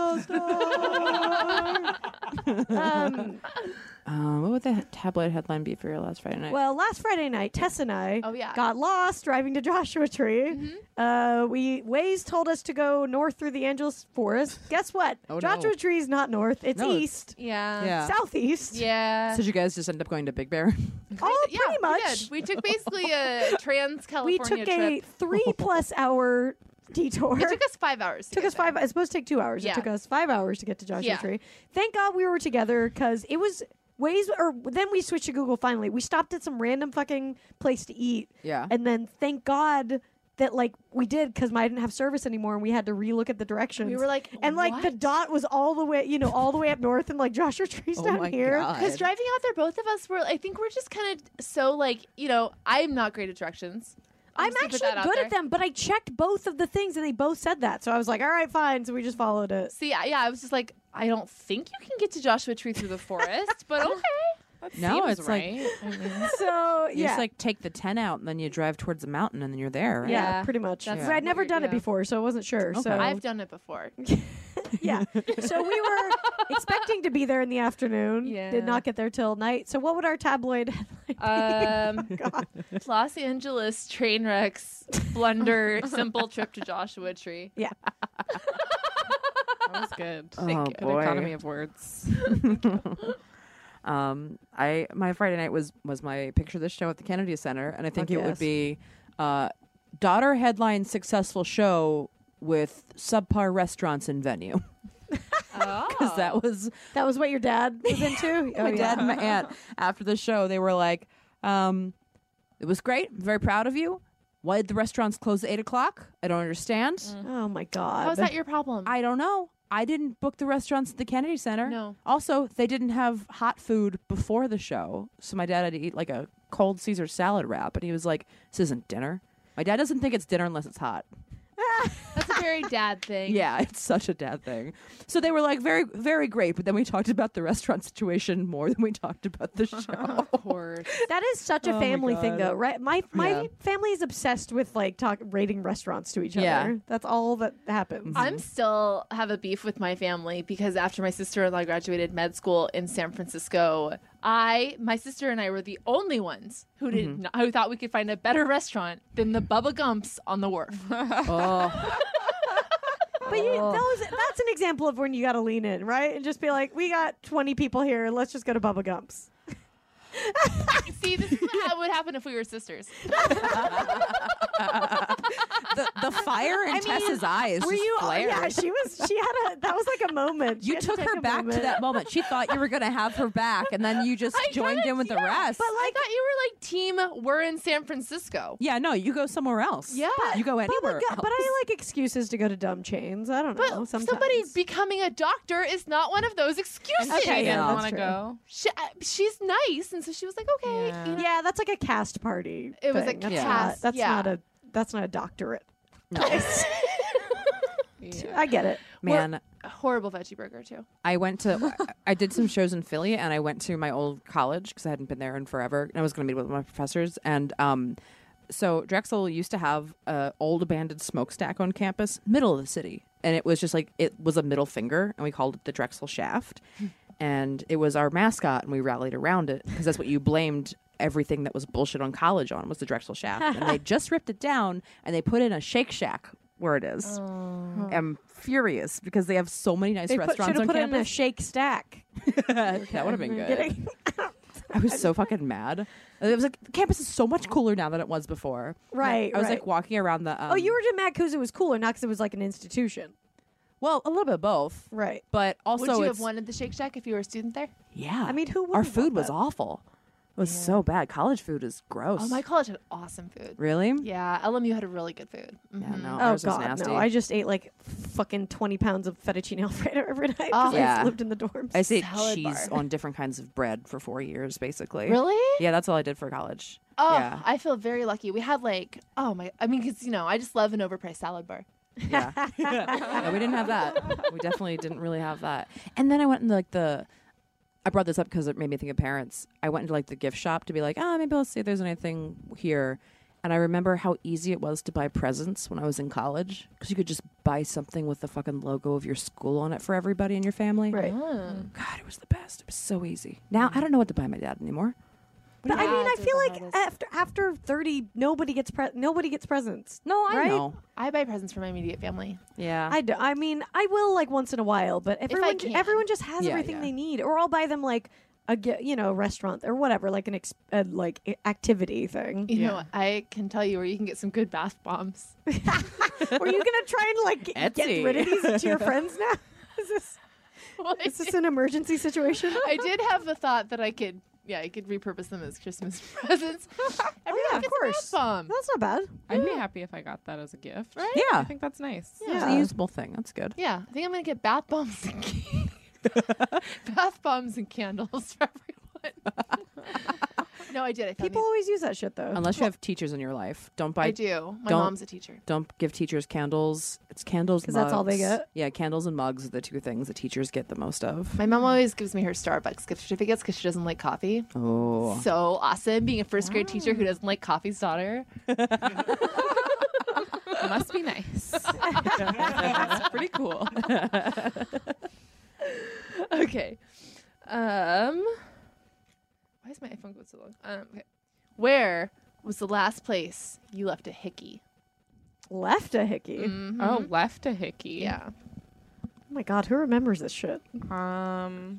um, Um, what would the tabloid headline be for your last Friday night? well, last Friday night, Tess and I Oh yeah. got lost driving to Joshua Tree. Mhm. Uh, we Waze told us to go north through the Angeles Forest. Guess what? Oh, no. Joshua Tree is not north; it's No, it's- east, Yeah. yeah. southeast. Yeah. So did you guys just end up going to Big Bear? Oh, yeah, pretty We, much. did. We took basically a trans We California took a trip. three-plus hour detour. It took us five hours. To Took get us five. there. It's supposed to take two hours. Yeah. It took us five hours to get to Joshua Yeah. Tree. Thank God we were together because it was Waze. Or then we switched to Google. Finally, we stopped at some random fucking place to eat, Yeah. and then thank God that like we did because I didn't have service anymore, and we had to relook at the directions. We were like, and like the what? dot was all the way, you know, all the way up north, and like Joshua Tree's Oh down my here. God. Because driving out there, both of us were. I think we're just kind of so like you know. I'm not great at directions. I'm just gonna put actually that out good there. at them, but I checked both of the things, and they both said that. So I was like, all right, fine. So we just followed it. See, I- yeah, I was just like, I don't think you can get to Joshua Tree through the forest, but okay. That No, seems it's like- right. I mean, So You yeah, just like take the ten out and then you drive towards the mountain and then you're there, right? yeah, Yeah, pretty much. that's I'd never what done you're- it yeah. before, so I wasn't sure. Okay. So I've done it before. yeah. So we were expecting to be there in the afternoon. Yeah. Did not get there till night. So what would our tabloid headline Um, be? God. Los Angeles train wrecks, blunder, simple trip to Joshua Tree. Yeah. that was good. Oh, Good boy. economy of words. Um, I my Friday night was was my picture this show at the Kennedy Center, and I think Fuck it yes. would be uh, daughter headline successful show with subpar restaurants and venue. Uh, because that was That was what your dad was into? Oh, my yeah. dad and my aunt. After the show, they were like, um, "It was great. I'm very proud of you. Why did the restaurants close at eight o'clock? I don't understand. Oh, my God. How is that your problem? I don't know. I didn't book the restaurants at the Kennedy Center. No. Also, they didn't have hot food before the show, so my dad had to eat like a cold Caesar salad wrap, and he was like, "This isn't dinner." My dad doesn't think it's dinner unless it's hot. That's a very dad thing. Yeah, it's such a dad thing. So they were like very, very great, but then we talked about the restaurant situation more than we talked about the show. Of course. That is such a Oh my family thing, God. though, right? My my Yeah. family is obsessed with like talk rating restaurants to each Yeah. other. That's all that happens. I'm still have a beef with my family because after my sister-in-law graduated med school in San Francisco, I, my sister and I were the only ones who did not, who thought we could find a better restaurant than the Bubba Gumps on the wharf. Oh, But you, those, that's an example of when you got to lean in, right? And just be like, we got twenty people here. Let's just go to Bubba Gump's. See, this is what would happen if we were sisters. the, the fire in I mean, Tessa's eyes Were just you? flared. Yeah, she was. She had a. That was like a moment. She You had to took take her a back moment. to that moment. She thought you were going to have her back, and then you just I joined kinda- in with the yeah, rest. But I thought you were like team we're in San Francisco. yeah, no, you go somewhere else. Yeah. you go But, anywhere like, else. but I like excuses to go to dumb chains. I don't But know. Sometimes. somebody becoming a doctor is not one of those excuses. And she Okay, yeah, didn't that's want to true. go. She, uh, she's nice, and so she was like, okay. Yeah. you know. Yeah, that's like a cast party. It was a thing. That's cast, Not, that's yeah. not a. That's not a doctorate. No. Yeah. I get it. Man, A horrible veggie burger too. I went to, I did some shows in Philly, and I went to my old college because I hadn't been there in forever. And I was going to meet with my professors. And um, so Drexel used to have an old abandoned smokestack on campus, middle of the city. And it was just like, it was a middle finger, and we called it the Drexel Shaft. And it was our mascot, and we rallied around it because that's what you blamed everything that was bullshit on college on, was the Drexel Shaft. And they just ripped it down, and they put in a Shake Shack where it is. I'm furious because they have so many nice They put, should restaurants have on put it in a campus. shake stack. That would have been good. Kidding. I was so fucking mad. It was like the campus is so much cooler now than it was before. Right, I was right. like walking around the. Um, Oh, you were just mad because it was cooler, not because it was like an institution. well, a little bit of both, Right. but also Would you it's have wanted the Shake Shack if you were a student there? yeah. I mean, who Our wouldn't food want was that? awful. It was so bad. College food is gross. Oh, my college had awesome food. Really? Yeah, L M U had really good food. Yeah, Mhm. no. Oh Ours was God, nasty. no! I just ate like fucking twenty pounds of fettuccine alfredo every night Oh. because Yeah. I lived in the dorms. I just ate Salad cheese bar. on different kinds of bread for four years, basically. Really? Yeah, that's all I did for college. Oh, Yeah. I feel very lucky. We had like, oh my, I mean, because you know, I just love an overpriced salad bar. Yeah. No, we didn't have that. We definitely didn't really have that. And then I went into like the. I brought this up because it made me think of parents. I went into like the gift shop to be like, oh, maybe let's see if there's anything here. And I remember how easy it was to buy presents when I was in college because you could just buy something with the fucking logo of your school on it for everybody in your family. Right. God, it was the best. It was so easy. Now I don't know what to buy my dad anymore. But I Yeah, mean, I it's feel the like hardest. after after thirty, nobody gets pre- nobody gets presents. No, I Right? know. I buy presents for my immediate family. Yeah. I, do, I mean, I will like once in a while, but everyone can. everyone just has Yeah, everything yeah. they need, or I'll buy them like a ge- you know restaurant or whatever, like an ex- uh, like i- activity thing. You Yeah. know, I can tell you where you can get some good bath bombs. Were you gonna try and like g- get Etsy. rid of these to your friends now? Is this Well, I is this did- an emergency situation? I did have the thought that I could, yeah, I could repurpose them as Christmas presents. Everyone yeah, of gets course. a bath bomb. That's not bad. I'd be happy if I got that as a gift. Right? Yeah. I think that's nice. Yeah. It's a usable thing. That's good. Yeah, I think I'm gonna get bath bombs and bath bombs and candles for everyone. No, I did. I found People these- always use that shit though. Unless you have teachers in your life, don't buy I do. My don't- mom's a teacher. Don't give teachers candles. It's candles 'Cause that's all they mugs. get? Yeah, candles and mugs are the two things that teachers get the most of. My mom always gives me her Starbucks gift certificates because she doesn't like coffee. Oh. So awesome being a first grade teacher who doesn't like coffee's daughter. Must be nice. That's pretty cool. Okay. Um, why is my iPhone going so long? Um, okay. Where was the last place you left a hickey? Left a hickey. Mm-hmm. Oh, left a hickey. Yeah. Oh my god, who remembers this shit? Um.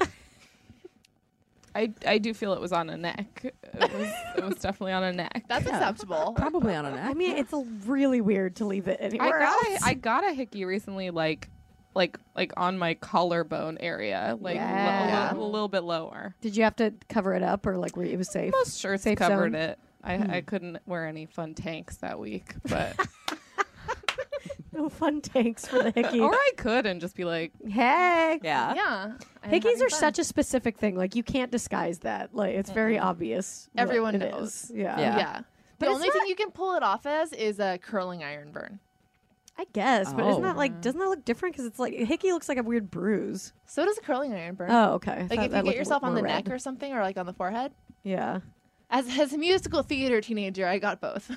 I, I do feel it was on a neck. It was it was definitely on a neck. That's acceptable. Probably on a neck. I mean, it's a really weird to leave it I anywhere got else. a, I got a hickey recently, like like like on my collarbone area, like Yeah. lo- a, little bit lower. Did you have to cover it up, or like were you, it was safe? Most shirts Safe covered zone? it. I, I couldn't wear any fun tanks that week, but No fun tanks for the hickey. or I could and just be like, Hey. Yeah. Yeah. I'm Hickeys having are fun. such a specific thing. Like you can't disguise that. Like it's very obvious. what Everyone it knows. is. Yeah. Yeah. Yeah. But The it's only thing not- you can pull it off as is a curling iron burn. I guess, but isn't Oh. that like doesn't that look different? Because it's like hickey looks like a weird bruise. So does a curling iron burn. Oh, okay. I like thought if you that get looked yourself on more the red. neck or something, or like on the forehead. Yeah. As as a musical theater teenager, I got both.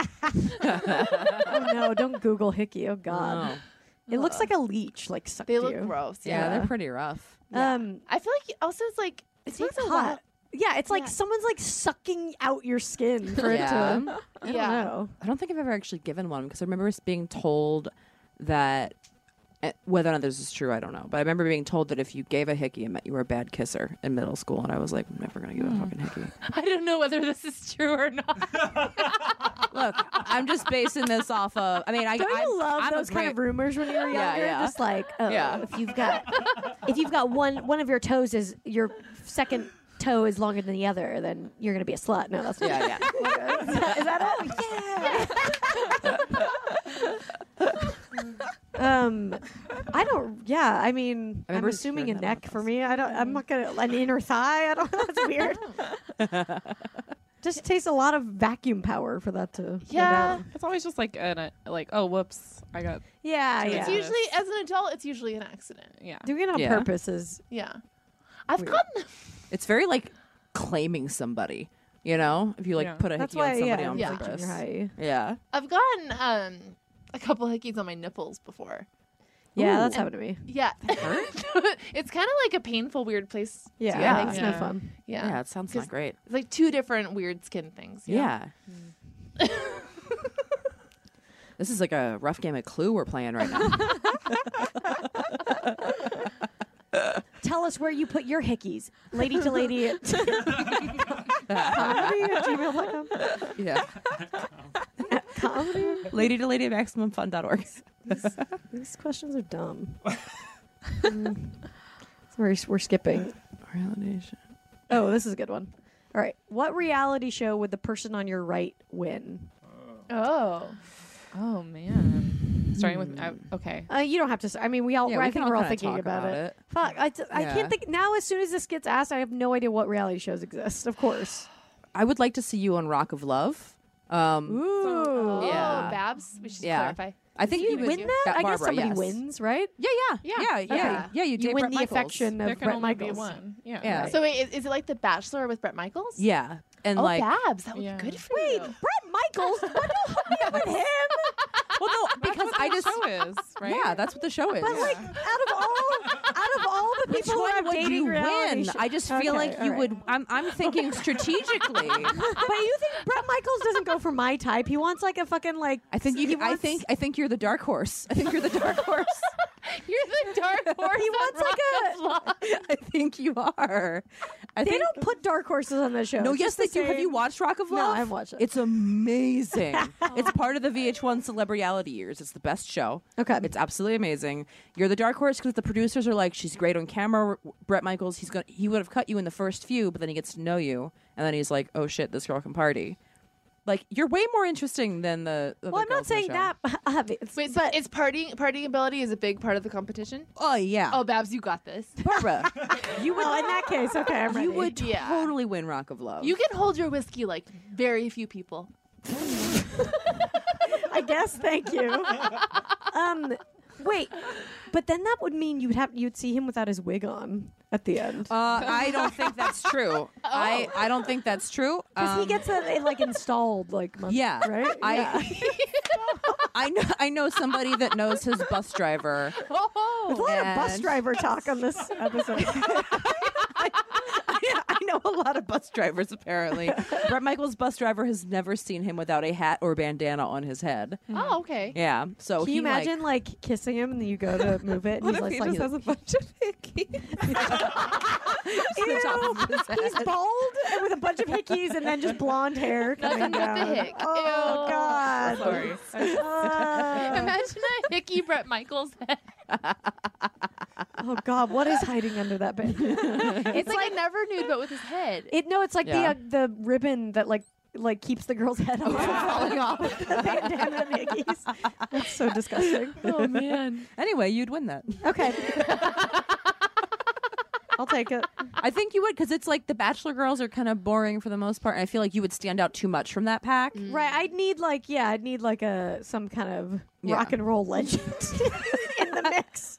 Oh no! Don't Google hickey. Oh god. Oh. It looks like a leech. Like sucked They look you. gross. Yeah, Yeah. they're pretty rough. Um. I feel like also it's like it It's takes a hot. while. Yeah, it's like Yeah. someone's like sucking out your skin for it Yeah. to. I don't Yeah. know. I don't think I've ever actually given one because I remember being told that eh, whether or not this is true, I don't know. But I remember being told that if you gave a hickey, it meant you were a bad kisser in middle school, and I was like, I'm never gonna give a fucking hickey. I don't know whether this is true or not. Look, I'm just basing this off of. I mean, I Don't I, you love I'm a those kind great- of rumors when you were younger? Yeah, yeah. Just like, oh, Yeah. if you've got if you've got one one of your toes is your second toe is longer than the other, then you're gonna be a slut. No, that's not. Yeah, yeah. Is that, is that it? Yeah. um, I don't. Yeah, I mean, I I'm remember assuming a hearing that neck about for this. me. I don't. I'm not gonna an inner thigh. I don't. That's weird. Just takes a lot of vacuum power for that to. go Yeah. down. it's always just like an, uh, like oh whoops, I got Yeah. It's Yeah. It's usually as an adult, it's usually an accident. yeah. Doing it on Yeah. purpose is. Yeah. I've Weird. gotten It's very like claiming somebody. You know, if you like Yeah. put a That's hickey on why. somebody Yeah. on Yeah. Like purpose. junior high. Yeah. I've gotten um a couple hickeys on my nipples before. Yeah, Ooh. that's happened to me. Yeah. It's kind of like a painful, weird place. Yeah, Yeah. it's Yeah. no fun. Yeah. Yeah, it sounds Cause- not great. It's like two different weird skin things. you know? Yeah. This is like a rough game of Clue we're playing right now. Tell us where you put your hickeys. Lady to lady at comedy at gmail dot com. yeah. Comedy? Lady to lady at maximum fun dot org. These questions are dumb. Mm. We're, we're skipping. Reality show. Oh, this is a good one. All right. What reality show would the person on your right win? Oh. Oh man, starting with I, okay. Uh, you don't have to. s- I mean, we all. Yeah, I we think can we're all kinda thinking talk about, about it. it. Fuck. I, t- I Yeah. can't think now. As soon as this gets asked, I have no idea what reality shows exist. Of course. I would like to see you on Rock of Love. Um, Ooh. Oh, Yeah. Babs. We should Yeah. clarify. I think you you would win that? I guess Barbara, somebody yes. wins, right? Yeah, yeah, Yeah. yeah, yeah, yeah. Okay. You, You date win Bret the Michaels. affection of There can Bret only Michaels. be one. Yeah. Yeah. Right. So wait, is, is it like The Bachelor with Bret Michaels? Yeah, and Oh, like, Babs. That would Yeah. be good for Wait, you. Bret Michaels? What the hook me up with him? well, no, That's because what I the just, show is right. yeah, that's what the show is. But like, out of all, out of all the Which people who one have would dating you reality win? sh- I just Okay, feel like all you right. would. I'm, I'm thinking strategically. But you think Bret Michaels doesn't go for my type? He wants like a fucking like. I think he you. I wants- think. I think you're the dark horse. I think you're the dark horse. You're the dark horse. He wants like a. I think you are. I They think. don't put dark horses on the show. No, It's yes, just they the do. Have you same- watched Rock of No, Love? I haven't watched it. It's amazing. It's part of the V H one Celebrity years. It's the best show. Okay. It's absolutely amazing. You're the dark horse because the producers are like, she's great on camera. Bret Michaels, he's gonna, he would have cut you in the first few, but then he gets to know you, and then he's like, oh shit, this girl can party. Like, you're way more interesting than the. the Well, I'm not girls in the saying show. that. obvious, Wait, so but is partying partying ability is a big part of the competition? Oh yeah. Oh, Babs, you got this. Barbara, you would. Well, in that case, okay, I'm ready. you would Yeah. totally win Rock of Love. You can hold your whiskey like very few people. I guess. Thank you. Um, wait, but then that would mean you'd have you'd see him without his wig on at the end. Uh, I don't think that's true. I, I don't think that's true. Because he Um, gets it like installed, like month, Yeah, right? I Yeah. I know I know somebody that knows his bus driver. There's a lot of bus and- driver talk on this episode. I, I know a lot of bus drivers apparently. Bret Michaels' bus driver has never seen him without a hat or bandana on his head. Oh, okay. Yeah, so Can he you imagine like, like, kissing him and then you go to move it and he's like, like a bunch of hickeys? Ew, he's bald and with a bunch of hickeys and then just blonde hair coming Nothing but down. the hick. Oh Ew. God! Sorry. Uh, Imagine a hickey Bret Michaels head. Oh God, what is hiding under that band? It's like, a never nude, but with his head. It no, it's like Yeah. the uh, the ribbon that like like keeps the girl's head off from falling off. The bandana Nikki's. That's so disgusting. Oh man. Anyway, you'd win that. Okay. I'll take it. I think you would, because it's like the Bachelor girls are kind of boring for the most part, and I feel like you would stand out too much from that pack. Right. I'd need like yeah, I'd need like a some kind of Yeah. rock and roll legend in the mix.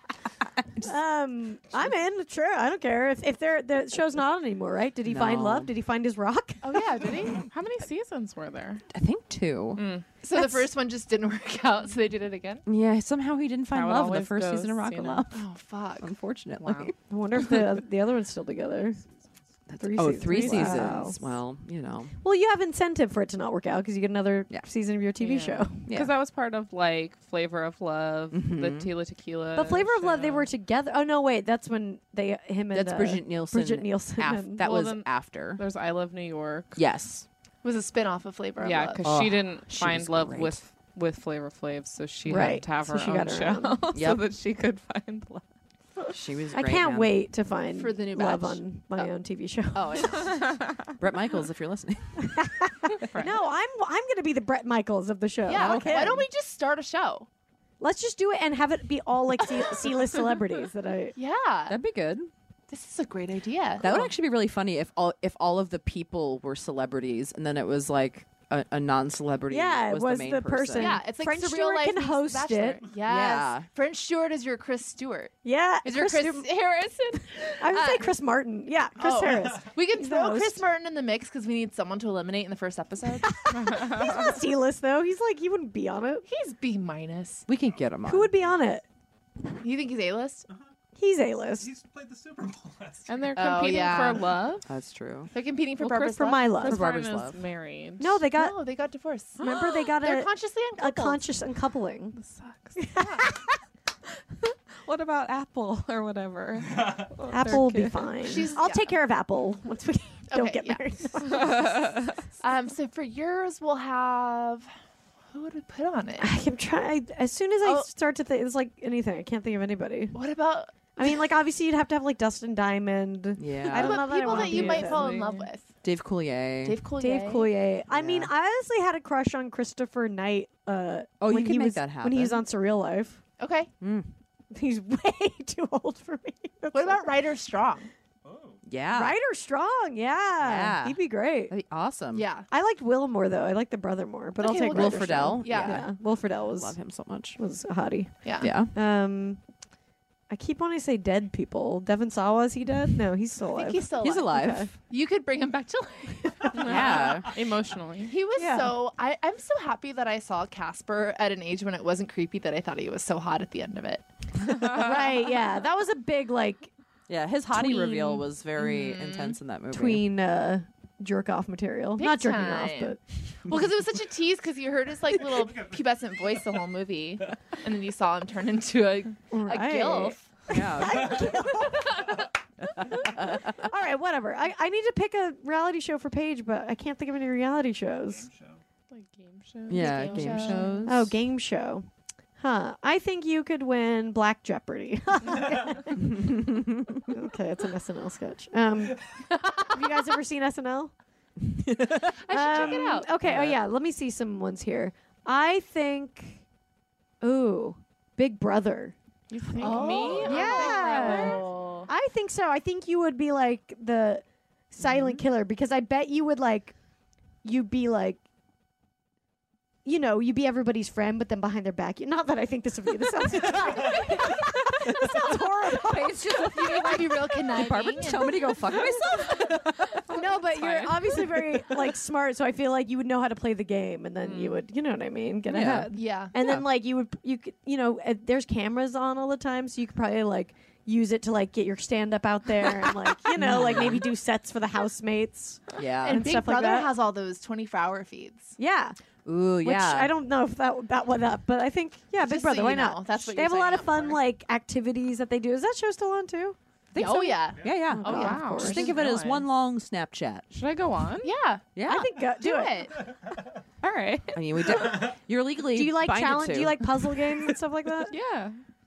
um, I'm in. Sure, I don't care if if they're the show's not on anymore. Right? Did he find No. love? Did he find his rock? Oh yeah, did he? How many seasons were there? I think two. So the first one just didn't work out, so they did it again. Yeah, somehow he didn't find How it love in the always first goes, season of Rock you of know. Love. Oh fuck. Unfortunately. Wow. I wonder if the the other one's still together. Three Oh, seasons. three Wow. seasons. Well, you know. Well, you have incentive for it to not work out because you get another Yeah. season of your T V Yeah. show. Because Yeah. that was part of like Flavor of Love, the Mhm. Tila Tequila. But Flavor of Love, they show. were together. Oh no, wait, that's when they him and That's uh, Bridget Nielsen. Bridget Nielsen. Af- and- that Well, was then- after. There's I Love New York. Yes. It was a spin-off of Flavor of Yeah, Love. because she Oh, didn't she find was love great. with with Flavor Flav, so she Right, had to have so her she own got her show own. so Yep. that she could find love. She was I great, can't man. wait to find For the new love batch. on my Oh. own T V show. Oh, yeah. Brett Michaels, if you're listening. Right. No, I'm I'm gonna be the Brett Michaels of the show. yeah. Okay. Why don't we just start a show? Let's just do it and have it be all like C- C-list celebrities that I. Yeah. That'd be good. This is a great idea. That would actually be really funny if all if all of the people were celebrities and then it was like a, a non-celebrity. Yeah, it was, was the, main the person. person. Yeah, it's like French surreal Stewart life can meets The host Bachelor. it. Yes. Yeah. French Stewart is your Chris Stewart. Yeah, Is your Chris Chris, Stu- Harrison? I would say uh, Chris Martin. Yeah, Chris Oh. Harris. We can He's the throw host. Chris Martin in the mix because we need someone to eliminate in the first episode. He's not C-list though. He's like he wouldn't be on it. He's B minus. We can get him on. Who would be on it? You think he's A list? He's A-list. He's played the Super Bowl last year. And they're Oh, competing yeah. for love. That's true. They're competing for Well, Barbara's Chris- For love? my love. Chris For Barbara's Martin love. is married. No, they got No, they got divorced. remember they got They're a, consciously a uncoupled. conscious uncoupling. This sucks. What about Apple or whatever? Apple will be kid. fine. She's- I'll yeah. take care of Apple once we don't Okay, get yeah. married. Um, so for yours, we'll have who would we put on it? I am trying. As soon as I Oh. start to think, it's like anything. I can't think of anybody. What about I mean, like obviously you'd have to have like Dustin Diamond, Yeah. I don't what know about that I people wanna that you be might with fall him. in love with? Dave Coulier. Dave Coulier. Dave Coulier. I mean, Yeah. I honestly had a crush on Christopher Knight. Uh, Oh, you when can he make was, that when he was happen. on Surreal Life. Okay. Mm. He's way too old for me. That's What so about Ryder Strong? Oh. Yeah. Ryder Strong? Yeah. Yeah. He'd be great. That'd be awesome. Yeah. I liked Will more though. I like the brother more, but Okay, I'll take we'll Will go Ryder Friedle. Strong. Yeah. Yeah. Will Friedle was Love him so much. was a hottie. Yeah. Yeah. Um, I keep wanting to say dead people. Devin Sawa, is he dead? No, he's still I alive. think he's still He's alive. Okay. You could bring him back to life. Yeah. Emotionally. He was Yeah. so. I, I'm so happy that I saw Casper at an age when it wasn't creepy that I thought he was so hot at the end of it. Right, yeah. That was a big like Yeah. His hottie Tween. reveal was very Mhm. intense in that movie. tween uh jerk off material. Big Not jerking off, time. but Well, because it was such a tease because you heard his like little pubescent voice the whole movie, and then you saw him turn into a, a Right. gilf. Yeah. All right, whatever. I, I need to pick a reality show for Paige, but I can't think of any reality shows. Show. Like game shows. yeah. game Game show. shows. Oh, game show. Huh. I think you could win Black Jeopardy. Okay, it's an S N L sketch. Um, have you guys ever seen S N L? I should check it Um, out. Okay, oh yeah, let me see some ones here. I think, ooh, Big Brother. You think Oh, me? on Big yeah. Brother? Oh. I think so. I think you would be like the silent Mm-hmm. killer because I bet you would like, you'd be like, you know, you'd be everybody's friend, but then behind their back, you, not that I think this would be. This sounds, this sounds horrible. It's just you need to be real conniving. Barbara, and- tell me to go fuck myself. No, but you're fine. obviously very like smart, so I feel like you would know how to play the game, and then you would, you know what I mean, get Yeah. ahead. Yeah. And Yeah. then like you would, you could, you know, uh, there's cameras on all the time, so you could probably like use it to like get your stand up out there and like you know like maybe do sets for the housemates. Yeah. And and Big stuff like Brother that. has all those twenty-four hour feeds. Yeah, Ooh, which yeah. I don't know if that that went up, but I think yeah, Big Just so Brother. you Why know, not? That's what They you're have a lot signing of up fun for. like activities that they do. Is that show still on too? Think oh so. yeah. Yeah, yeah. Oh, yeah. Wow. Just I think of didn't it as one realize. long Snapchat. Should I go on? Yeah. Yeah. I think go, do, Do it. it. All right. I mean, we de- you're legally. Do you like binded challenge? to. Do you like puzzle games and stuff like that? Yeah.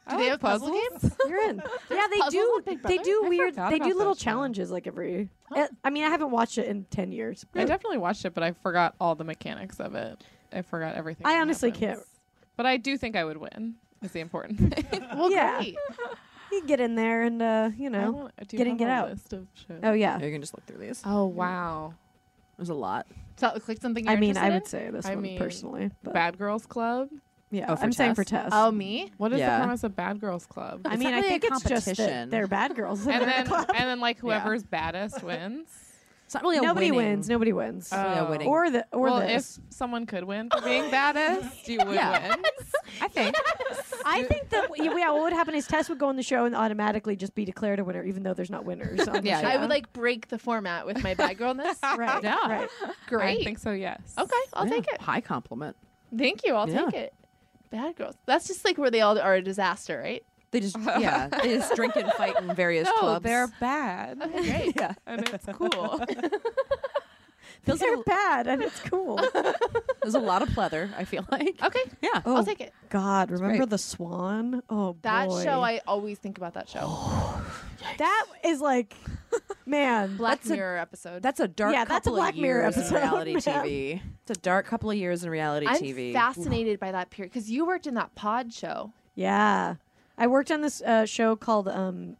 Do they have puzzle games? You're in. Yeah, they Puzzles do. on Big They Brother? do I weird. forgot They about do little that show. challenges like every. Uh, I mean, I haven't watched it in ten years. I definitely watched it, but I forgot all the mechanics of it. I forgot everything. I that honestly happens. can't. But I do think I would win. Is the important thing. Well, Yeah. great. You can get in there and uh, you I know. want- do you get in, have get a out. List of shows? Oh yeah. You can just look through these. Oh wow. There's a lot. So, click something. You're I mean, I would interested say this I one mean, personally. But Bad Girls Club. yeah, Oh, for I'm saying Tess? for Tess. in? Oh, me? What is Yeah. the premise of Bad Girls Club? I It's mean, not I really think a it's just that competition. they're bad girls. and They're in a then club. and then like whoever's baddest wins. It's not really a Nobody winning. wins. Nobody wins. It's not really a Oh. winning. or the or well, this. if someone could win for being baddest, you would Yeah. win. I think. I think that yeah, yeah, what would happen is Tess would go on the show and automatically just be declared a winner, even though there's not winners. On the Yeah, show. I would like break the format with my bad girlness. right. Yeah. Right. Great. I think so. Yes. Okay, I'll Yeah. take it. High compliment. Thank you. I'll Yeah. take it. Bad girls. That's just like where they all are a disaster, right? They just yeah, they just drink and fight in various No, clubs. they're bad, Great. yeah. and it's cool. Feels They're like bad and it's cool. there's a lot of pleather. I feel like. Okay, Yeah. Oh, I'll take it. God, remember great. the Swan? Oh, That boy. show, I always think about that show. that is like, man. Black That's a- Mirror episode. That's a dark Yeah, that's a couple Black of Mirror years episode, in reality man. T V. It's a dark couple of years in reality I'm T V. fascinated by that period because you worked in that pod show. Yeah, I worked on this uh, show called um.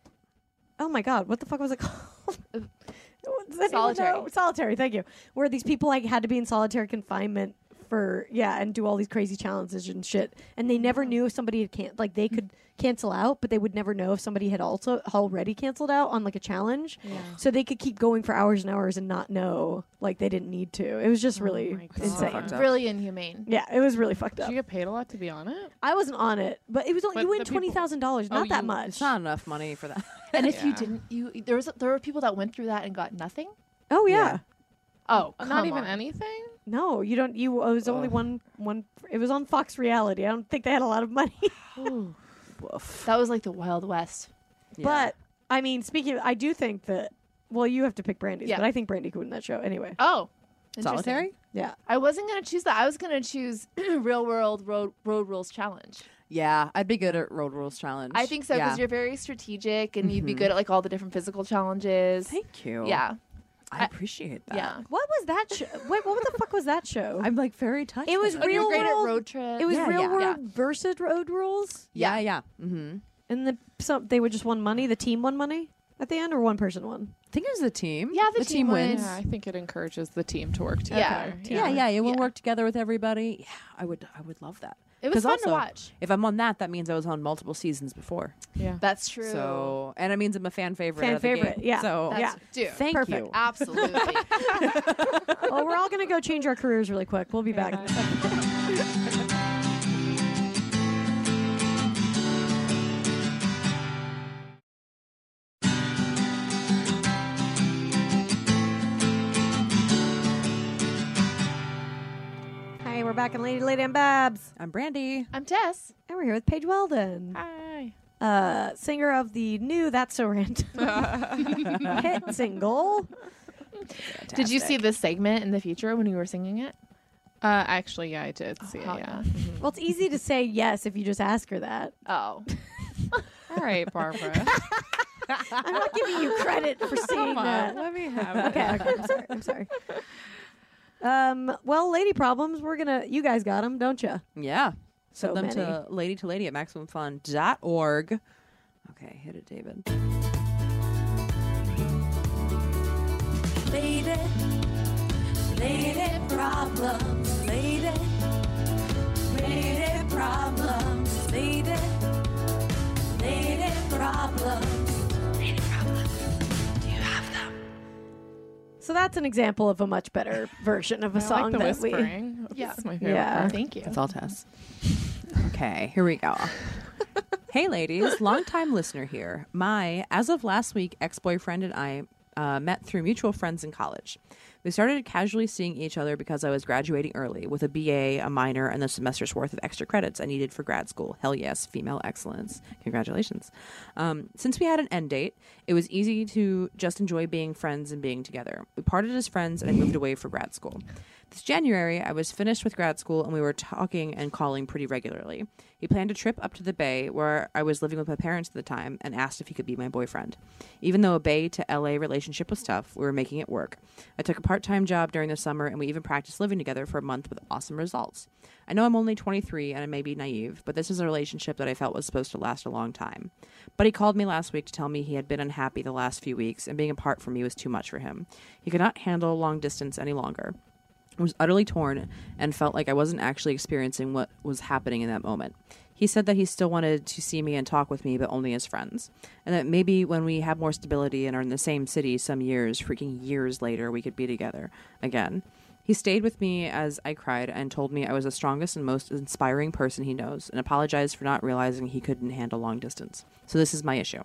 Oh my God, what the fuck was it called? Does anyone Solitary. know? Solitary. Thank you. Where these people like had to be in solitary confinement for yeah, and do all these crazy challenges and shit, and they never knew if somebody had can like they could cancel out, but they would never know if somebody had also already canceled out on like a challenge. Yeah. So they could keep going for hours and hours and not know like they didn't need to. It was just Oh really my God. insane. fucked up. Really inhumane. Yeah, it was really fucked Did up. you get paid a lot to be on it? I wasn't on it, but it was only But you win the people- twenty thousand dollars, Oh, not that you- much. It's not enough money for that. And if you Yeah. didn't, you there was there were people that went through that and got nothing. Oh yeah. Yeah. Oh, Not come even on. anything. No, you don't. You it was only Ugh. one one. It was on Fox Reality. I don't think they had a lot of money. Woof. That was like the Wild West. Yeah. But I mean, speaking, of, I do think that. Well, you have to pick Brandy's, Yeah. but I think Brandy could win that show anyway. Oh, interesting. Solitary? Yeah. I wasn't gonna choose that. I was gonna choose Real World Road Road Rules Challenge. Yeah, I'd be good at Road Rules Challenge. I think so because Yeah. you're very strategic and you'd be Mhm. good at like all the different physical challenges. Thank you. Yeah, I appreciate that. yeah. What was that show? What, what the fuck was that show? I'm like very touched. It was by Oh, that. you're Real great World- at road trip. it was Yeah, Real yeah. World versus Road Rules, Yeah, yeah. Mm-hmm. and the some they would just won money. The team won money at the end, or one person won. I think it was the team. Yeah, the the team team wins. Yeah, I think it encourages the team to work together. Yeah. Yeah, yeah, you will Yeah. work together with everybody. Yeah, I would, I would love that. It was 'Cause fun to also, watch. If I'm on that, that means I was on multiple seasons before. Yeah. That's true. So, and it means I'm a fan favorite. Fan out of the favorite, gate. yeah. So, That's, yeah. dude, thank Perfect. you. absolutely. Oh, we're all gonna go change our careers really quick. We'll be back. in a second. Hi, we're back in Lady Lady and Babs, I'm Brandy. I'm Tess. and we're here with Paige Weldon, Hi. uh, singer of the new "That's So Random" hit single. Did you see this segment in the future when you were singing it? Uh, actually, yeah, I did see it. Oh, Yeah. Well, it's easy to say yes if you just ask her that. Oh, All right, Barbara. I'm not giving you credit for saying Come that. on, let me have it. Okay, okay, I'm sorry. I'm sorry. Um, well, lady problems. We're gonna. You guys got them, don't you? Yeah. So Send them many. to lady to lady at maximum fun dot org. Okay, hit it, David. Lady, lady problems, lady, lady problems, lady, lady problems, lady problems. Do you have them? So that's an example of a much better version of a I song like the that we. whispering. Yeah. That's my favorite Yeah. part. thank you. That's all, Tess. Okay, here we go. Hey, ladies, longtime listener here. My, as of last week, ex-boyfriend and I uh, met through mutual friends in college. We started casually seeing each other because I was graduating early with a B A, a minor, and a semester's worth of extra credits I needed for grad school. Hell yes, female excellence. Congratulations. Um, since we had an end date, it was easy to just enjoy being friends and being together. We parted as friends and I moved away for grad school. The This January, I was finished with grad school and we were talking and calling pretty regularly. He planned a trip up to the Bay, where I was living with my parents at the time, and asked if he could be my boyfriend. Even though a Bay to L A relationship was tough, we were making it work. I took a part-time job during the summer, and we even practiced living together for a month with awesome results. I know I'm only twenty-three and I may be naive, but this is a relationship that I felt was supposed to last a long time. But he called me last week to tell me he had been unhappy the last few weeks, and being apart from me was too much for him. He could not handle long distance any longer. I was utterly torn and felt like I wasn't actually experiencing what was happening in that moment. He said that he still wanted to see me and talk with me, but only as friends. And that maybe when we have more stability and are in the same city some years, freaking years later, we could be together again. He stayed with me as I cried and told me I was the strongest and most inspiring person he knows, and apologized for not realizing he couldn't handle long distance. So this is my issue.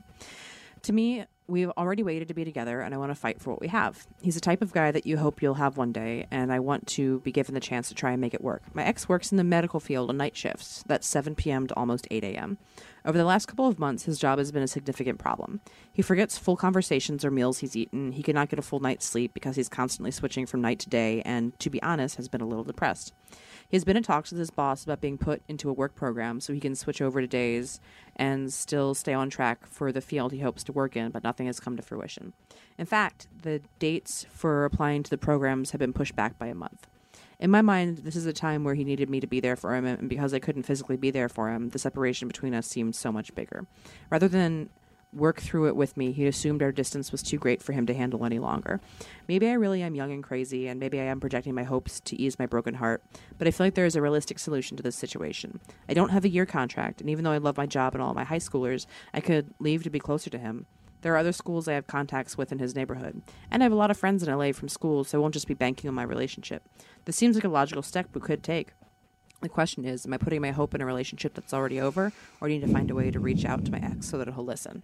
To me, we've already waited to be together, and I want to fight for what we have. He's the type of guy that you hope you'll have one day, and I want to be given the chance to try and make it work. My ex works in the medical field on night shifts. That's seven p.m. to almost eight a.m. Over the last couple of months, his job has been a significant problem. He forgets full conversations or meals he's eaten. He cannot get a full night's sleep because he's constantly switching from night to day, and, to be honest, has been a little depressed. He has been in talks with his boss about being put into a work program so he can switch over to days and still stay on track for the field he hopes to work in, but nothing has come to fruition. In fact, the dates for applying to the programs have been pushed back by a month. In my mind, this is a time where he needed me to be there for him, and because I couldn't physically be there for him, the separation between us seemed so much bigger. Rather than work through it with me, he assumed our distance was too great for him to handle any longer. Maybe I really am young and crazy, and maybe I am projecting my hopes to ease my broken heart, but I feel like there is a realistic solution to this situation. I don't have a year contract, and even though I love my job and all my high schoolers, I could leave to be closer to him. There are other schools I have contacts with in his neighborhood, and I have a lot of friends in L A from school, so I won't just be banking on my relationship. This seems like a logical step we could take. The question is, am I putting my hope in a relationship that's already over, or do I need to find a way to reach out to my ex so that he'll listen?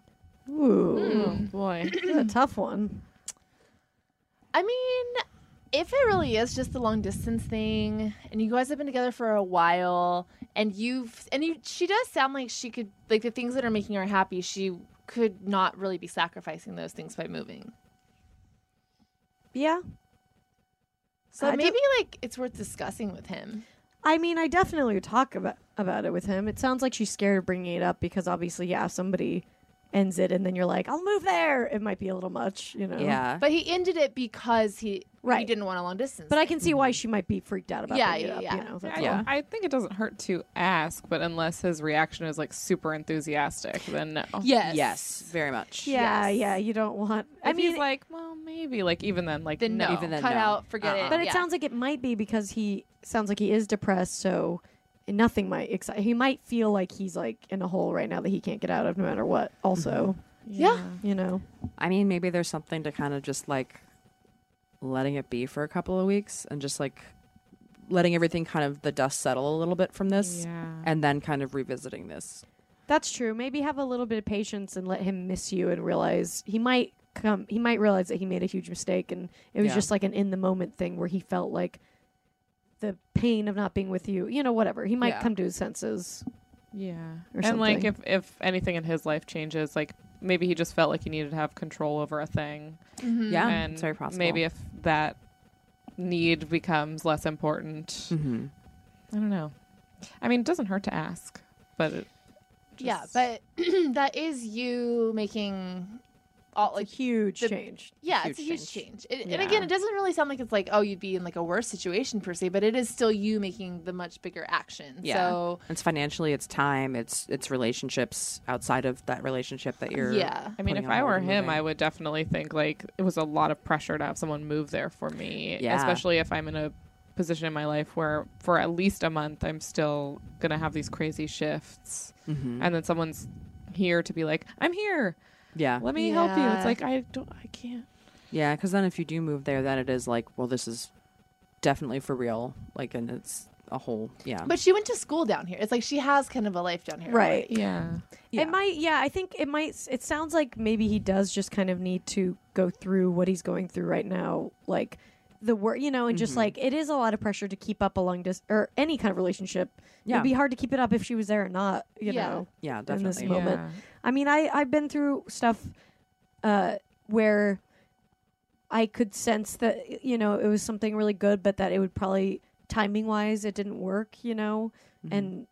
Ooh, Mm, boy. this is a tough one. I mean, if it really is just the long distance thing, and you guys have been together for a while, and you've and you, she does sound like she could, like, the things that are making her happy, she could not really be sacrificing those things by moving. Yeah. So I maybe do- like it's worth discussing with him. I mean, I definitely would talk about about it with him. It sounds like she's scared of bringing it up because obviously, yeah, if somebody ends it and then you're like, I'll move there, it might be a little much, you know? Yeah. But he ended it because he he Right. didn't want a long distance. But I thing. can see why she might be freaked out about Yeah, bringing yeah, it up, yeah. you know? That's I, all. Yeah. I think it doesn't hurt to ask, but unless his reaction is like super enthusiastic, then no. Yes. Yes, very much. Yeah, Yes. yeah, you don't want... If I mean, he's like, well, maybe, like even then, like Then no. Even then, Cut no. out. Forget Uh-uh. it. but it yeah. sounds like it might be because he sounds like he is depressed, so nothing might excite... He might feel like he's like in a hole right now that he can't get out of no matter what, also, Yeah. you know? I mean, maybe there's something to kind of just like letting it be for a couple of weeks and just like letting everything kind of the dust settle a little bit from this Yeah. and then kind of revisiting this. That's true. Maybe have a little bit of patience and let him miss you and realize he might come he might realize that he made a huge mistake and it was Yeah. just like an in the moment thing where he felt like the pain of not being with you, you know, whatever. He might Yeah. come to his senses. Yeah. Or And like something. if if anything in his life changes, like maybe he just felt like he needed to have control over a thing. Mhm. Yeah, and it's very possible. maybe if that need becomes less important, Mm-hmm. I don't know. I mean, it doesn't hurt to ask, but it Yeah, just- but that is you making all like Like huge the- change. yeah, huge it's a huge change. It, Yeah. And again, it doesn't really sound like it's like oh you'd be in like a worse situation per se, but it is still you making the much bigger action. Yeah. So It's financially, it's time, it's it's relationships outside of that relationship that you're. yeah, I mean, putting if on I hold were and him, moving. I would definitely think like it was a lot of pressure to have someone move there for me, Yeah. especially if I'm in a position in my life where for at least a month I'm still gonna have these crazy shifts, Mhm. and then someone's here to be like, I'm here, yeah, let me help you. Yeah. It's like I don't, I can't. yeah. Because then if you do move there, then it is like, well, this is definitely for real. Like, and it's a whole, yeah. but she went to school down here. It's like she has kind of a life down here, Right. Yeah, Yeah. It might, yeah, I think it might, s- it sounds like maybe he does just kind of need to go through what he's going through right now. Like the work, you know, and just Mhm. like it is a lot of pressure to keep up a long distance or any kind of relationship. Yeah. It'd be hard to keep it up if she was there or not, you Yeah. know. yeah, in this definitely. moment. Yeah. I mean, I, I've been through stuff uh, where I could sense that, you know, it was something really good, but that it would probably, timing wise, it didn't work, you know, Mhm. and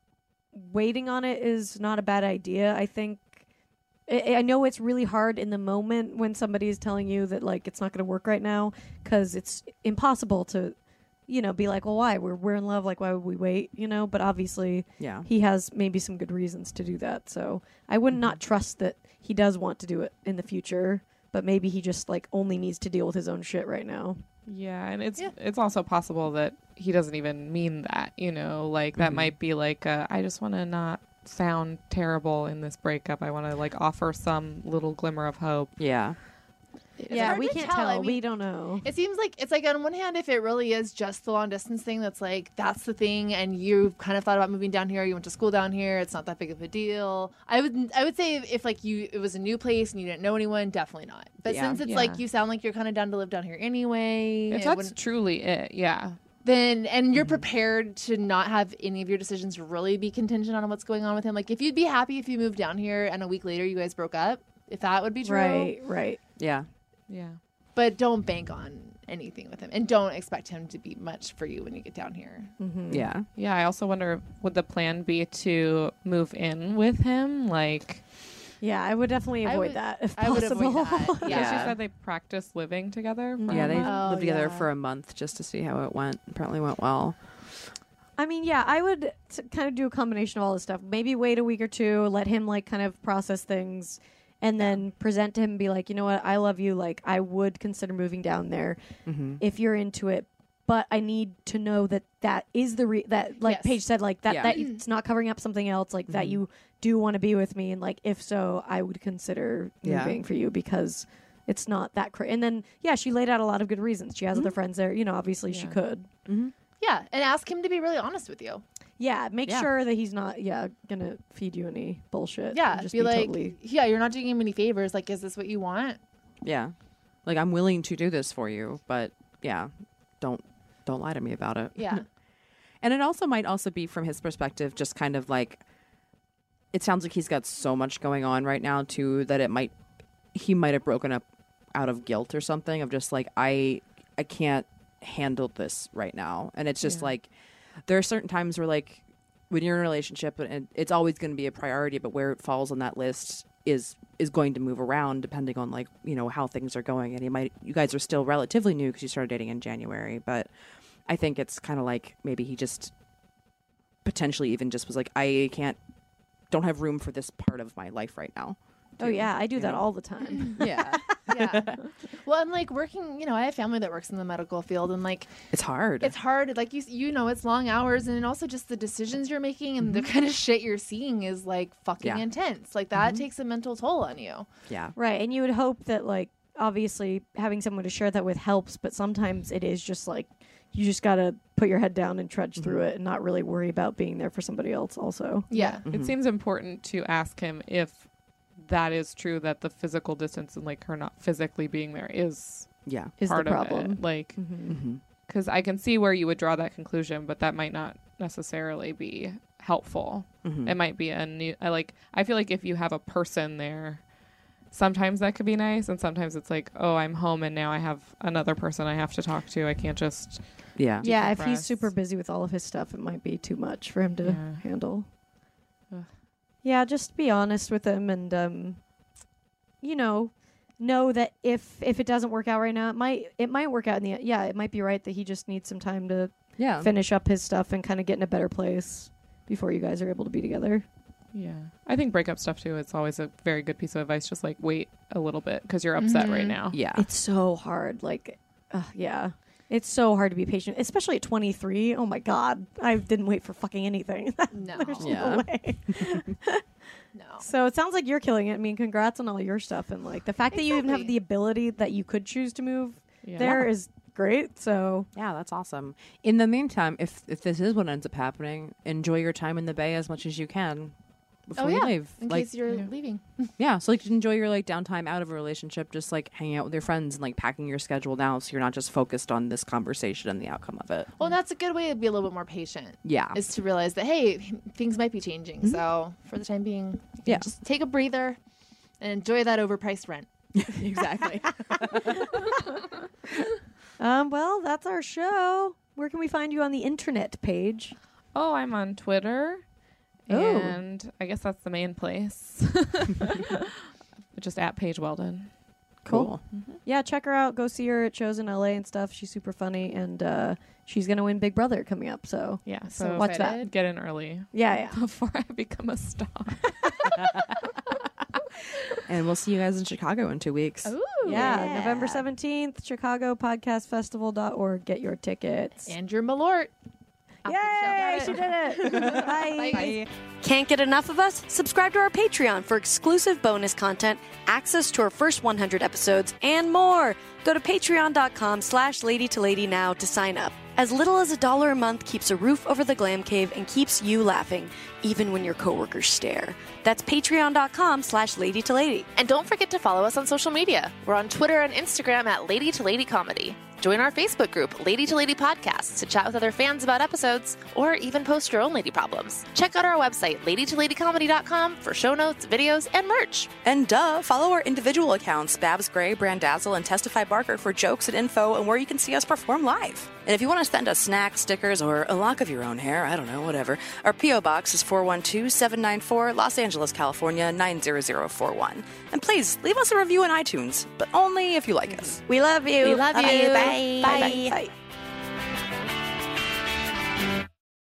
waiting on it is not a bad idea. I think, I, I know it's really hard in the moment when somebody is telling you that, like, it's not going to work right now, because it's impossible to, you know, be like, well, why? We're, we're in love, like, why would we wait, you know? But obviously, Yeah. he has maybe some good reasons to do that. So I would not trust that he does want to do it in the future, but maybe he just, like, only needs to deal with his own shit right now. Yeah, and it's Yeah. it's also possible that he doesn't even mean that, you know, like that Mhm. might be like uh, I just want to not sound terrible in this breakup. I want to like offer some little glimmer of hope. Yeah. It's yeah, hard we to can't tell. tell. I we mean, don't know. It seems like it's like on one hand, if it really is just the long distance thing, that's like that's the thing, and you've kind of thought about moving down here. You went to school down here. It's not that big of a deal. I would I would say if like you it was a new place and you didn't know anyone, definitely not. But Yeah. since it's Yeah. like you sound like you're kind of down to live down here anyway, If it that's wouldn't- truly it, yeah. then and you're Mhm. prepared to not have any of your decisions really be contingent on what's going on with him. Like if you'd be happy if you moved down here and a week later you guys broke up, if that would be true, Right, right. Yeah. Yeah. but don't bank on anything with him and don't expect him to be much for you when you get down here. Mm-hmm. Yeah. Yeah, I also wonder would the plan be to move in with him like Yeah, I would definitely I avoid would- that if I would possible. avoid that. because Yeah. you said they practiced living together for Yeah, a they month? Oh, lived together yeah. for a month just to see how it went. Apparently went well. I mean, yeah, I would t- kind of do a combination of all this stuff. Maybe wait a week or two, let him like kind of process things, and then present to him and be like, you know what, I love you. Like, I would consider moving down there Mm-hmm. if you're into it, but I need to know that that is the re- that like Yes. Paige said, like that Yeah. that it's not covering up something else. Like that Mhm. you do want to be with me, and like if so, I would consider Yeah. moving for you because it's not that crazy. And then yeah, she laid out a lot of good reasons. She has other friends there. You know, obviously she Yeah. could. Mm-hmm. Yeah, and ask him to be really honest with you. Yeah, make Yeah. sure that he's not, yeah, gonna feed you any bullshit. Yeah, and just be, like, totally. yeah, you're not doing him any favors. Like, is this what you want? Yeah. Like I'm willing to do this for you, but yeah, don't don't lie to me about it. Yeah, And it also might also be from his perspective, just kind of like, it sounds like he's got so much going on right now too that it might, he might have broken up out of guilt or something of just like, I, I can't handle this right now. And it's just Yeah. like, there are certain times where like, when you're in a relationship and it's always going to be a priority, but where it falls on that list is, is going to move around depending on like, you know, how things are going. And you might, you guys are still relatively new because you started dating in January, but I think it's kind of like maybe he just potentially even just was like, I can't, don't have room for this part of my life right now. Oh too, yeah, I do you that know? all the time. Yeah. yeah. Well, and like working, you know, I have family that works in the medical field, and like It's hard. it's hard. Like you, you know, it's long hours, and also just the decisions you're making and the kind of shit you're seeing is like fucking Yeah. intense. Like that takes a mental toll on you. yeah. Right, and you would hope that like obviously having someone to share that with helps, but sometimes it is just like you just gotta put your head down and trudge through it and not really worry about being there for somebody else. Also, Yeah. Mhm. It seems important to ask him if that is true, that the physical distance and like her not physically being there is Yeah. is the part problem. of it. Like, Mm-hmm. Mm-hmm. because I can see where you would draw that conclusion, but that might not necessarily be helpful. Mm-hmm. It might be a new. I like. I feel like if you have a person there, sometimes that could be nice, and sometimes it's like, oh, I'm home and now I have another person I have to talk to. I can't just. Yeah. Yeah, if he's decompress. super busy with all of his stuff, it might be too much for him to Yeah. handle. Ugh. Yeah, just be honest with him, and um, you know, know that if if it doesn't work out right now, it might it might work out in the end. Yeah, it might be right that he just needs some time to Yeah. finish up his stuff and kind of get in a better place before you guys are able to be together. Yeah, I think breakup stuff too. It's always a very good piece of advice. Just like wait a little bit because you're upset right Mhm. now. Yeah. It's so hard. Like, uh, yeah. It's so hard to be patient, especially at twenty-three. Oh my God. I didn't wait for fucking anything. No. There's Yeah. no way. No. So it sounds like you're killing it. I mean, congrats on all your stuff. And like the fact that you even have Exactly. the ability that you could choose to move Yeah. there is great. So Yeah, that's awesome. In the meantime, if if this is what ends up happening, enjoy your time in the Bay as much as you can before Oh you yeah. leave. In like case you're Yeah. leaving. yeah, so like enjoy your like downtime out of a relationship, just like hanging out with your friends and like packing your schedule now so you're not just focused on this conversation and the outcome of it. Well, that's a good way to be a little bit more patient. Yeah. Is to realize that hey, things might be changing. So for the time being, you can Yeah. just take a breather and enjoy that overpriced rent. Exactly. Um, well, that's our show. Where can we find you on the internet page? Oh, I'm on Twitter. Oh. And I guess that's the main place. Just at Paige Weldon. Cool. Yeah, check her out. Go see her at shows in L A and stuff. She's super funny, and uh, she's gonna win Big Brother coming up. So Yeah, So so watch that. get in early yeah, yeah. before I become a star. And we'll see you guys in Chicago in two weeks. Ooh. Yeah, November seventeenth, Chicago Podcast Festival dot org. Get your tickets. Andrew Malort. Yay, she did it. Bye. Bye. Can't get enough of us? Subscribe to our Patreon for exclusive bonus content, access to our first one hundred episodes, and more. Go to patreon.com slash lady to lady now to sign up. As little as a dollar a month keeps a roof over the Glam Cave and keeps you laughing, even when your coworkers stare. That's patreon.com slash lady to lady. And don't forget to follow us on social media. We're on Twitter and Instagram at Lady to Lady Comedy. Join our Facebook group, Lady to Lady Podcasts, to chat with other fans about episodes, or even post your own lady problems. Check out our website, lady to lady comedy dot com, for show notes, videos, and merch. And duh, follow our individual accounts, Babs Gray, Brandazzle, and Testify Barker, for jokes and info and where you can see us perform live. And if you want to send us snacks, stickers, or a lock of your own hair, I don't know, whatever, our P O Box is four one two, seven nine four, Los Angeles, California, nine zero zero four one. And please, leave us a review on iTunes, but only if you like us. We love you. We love you. Bye. Bye. Bye. Bye.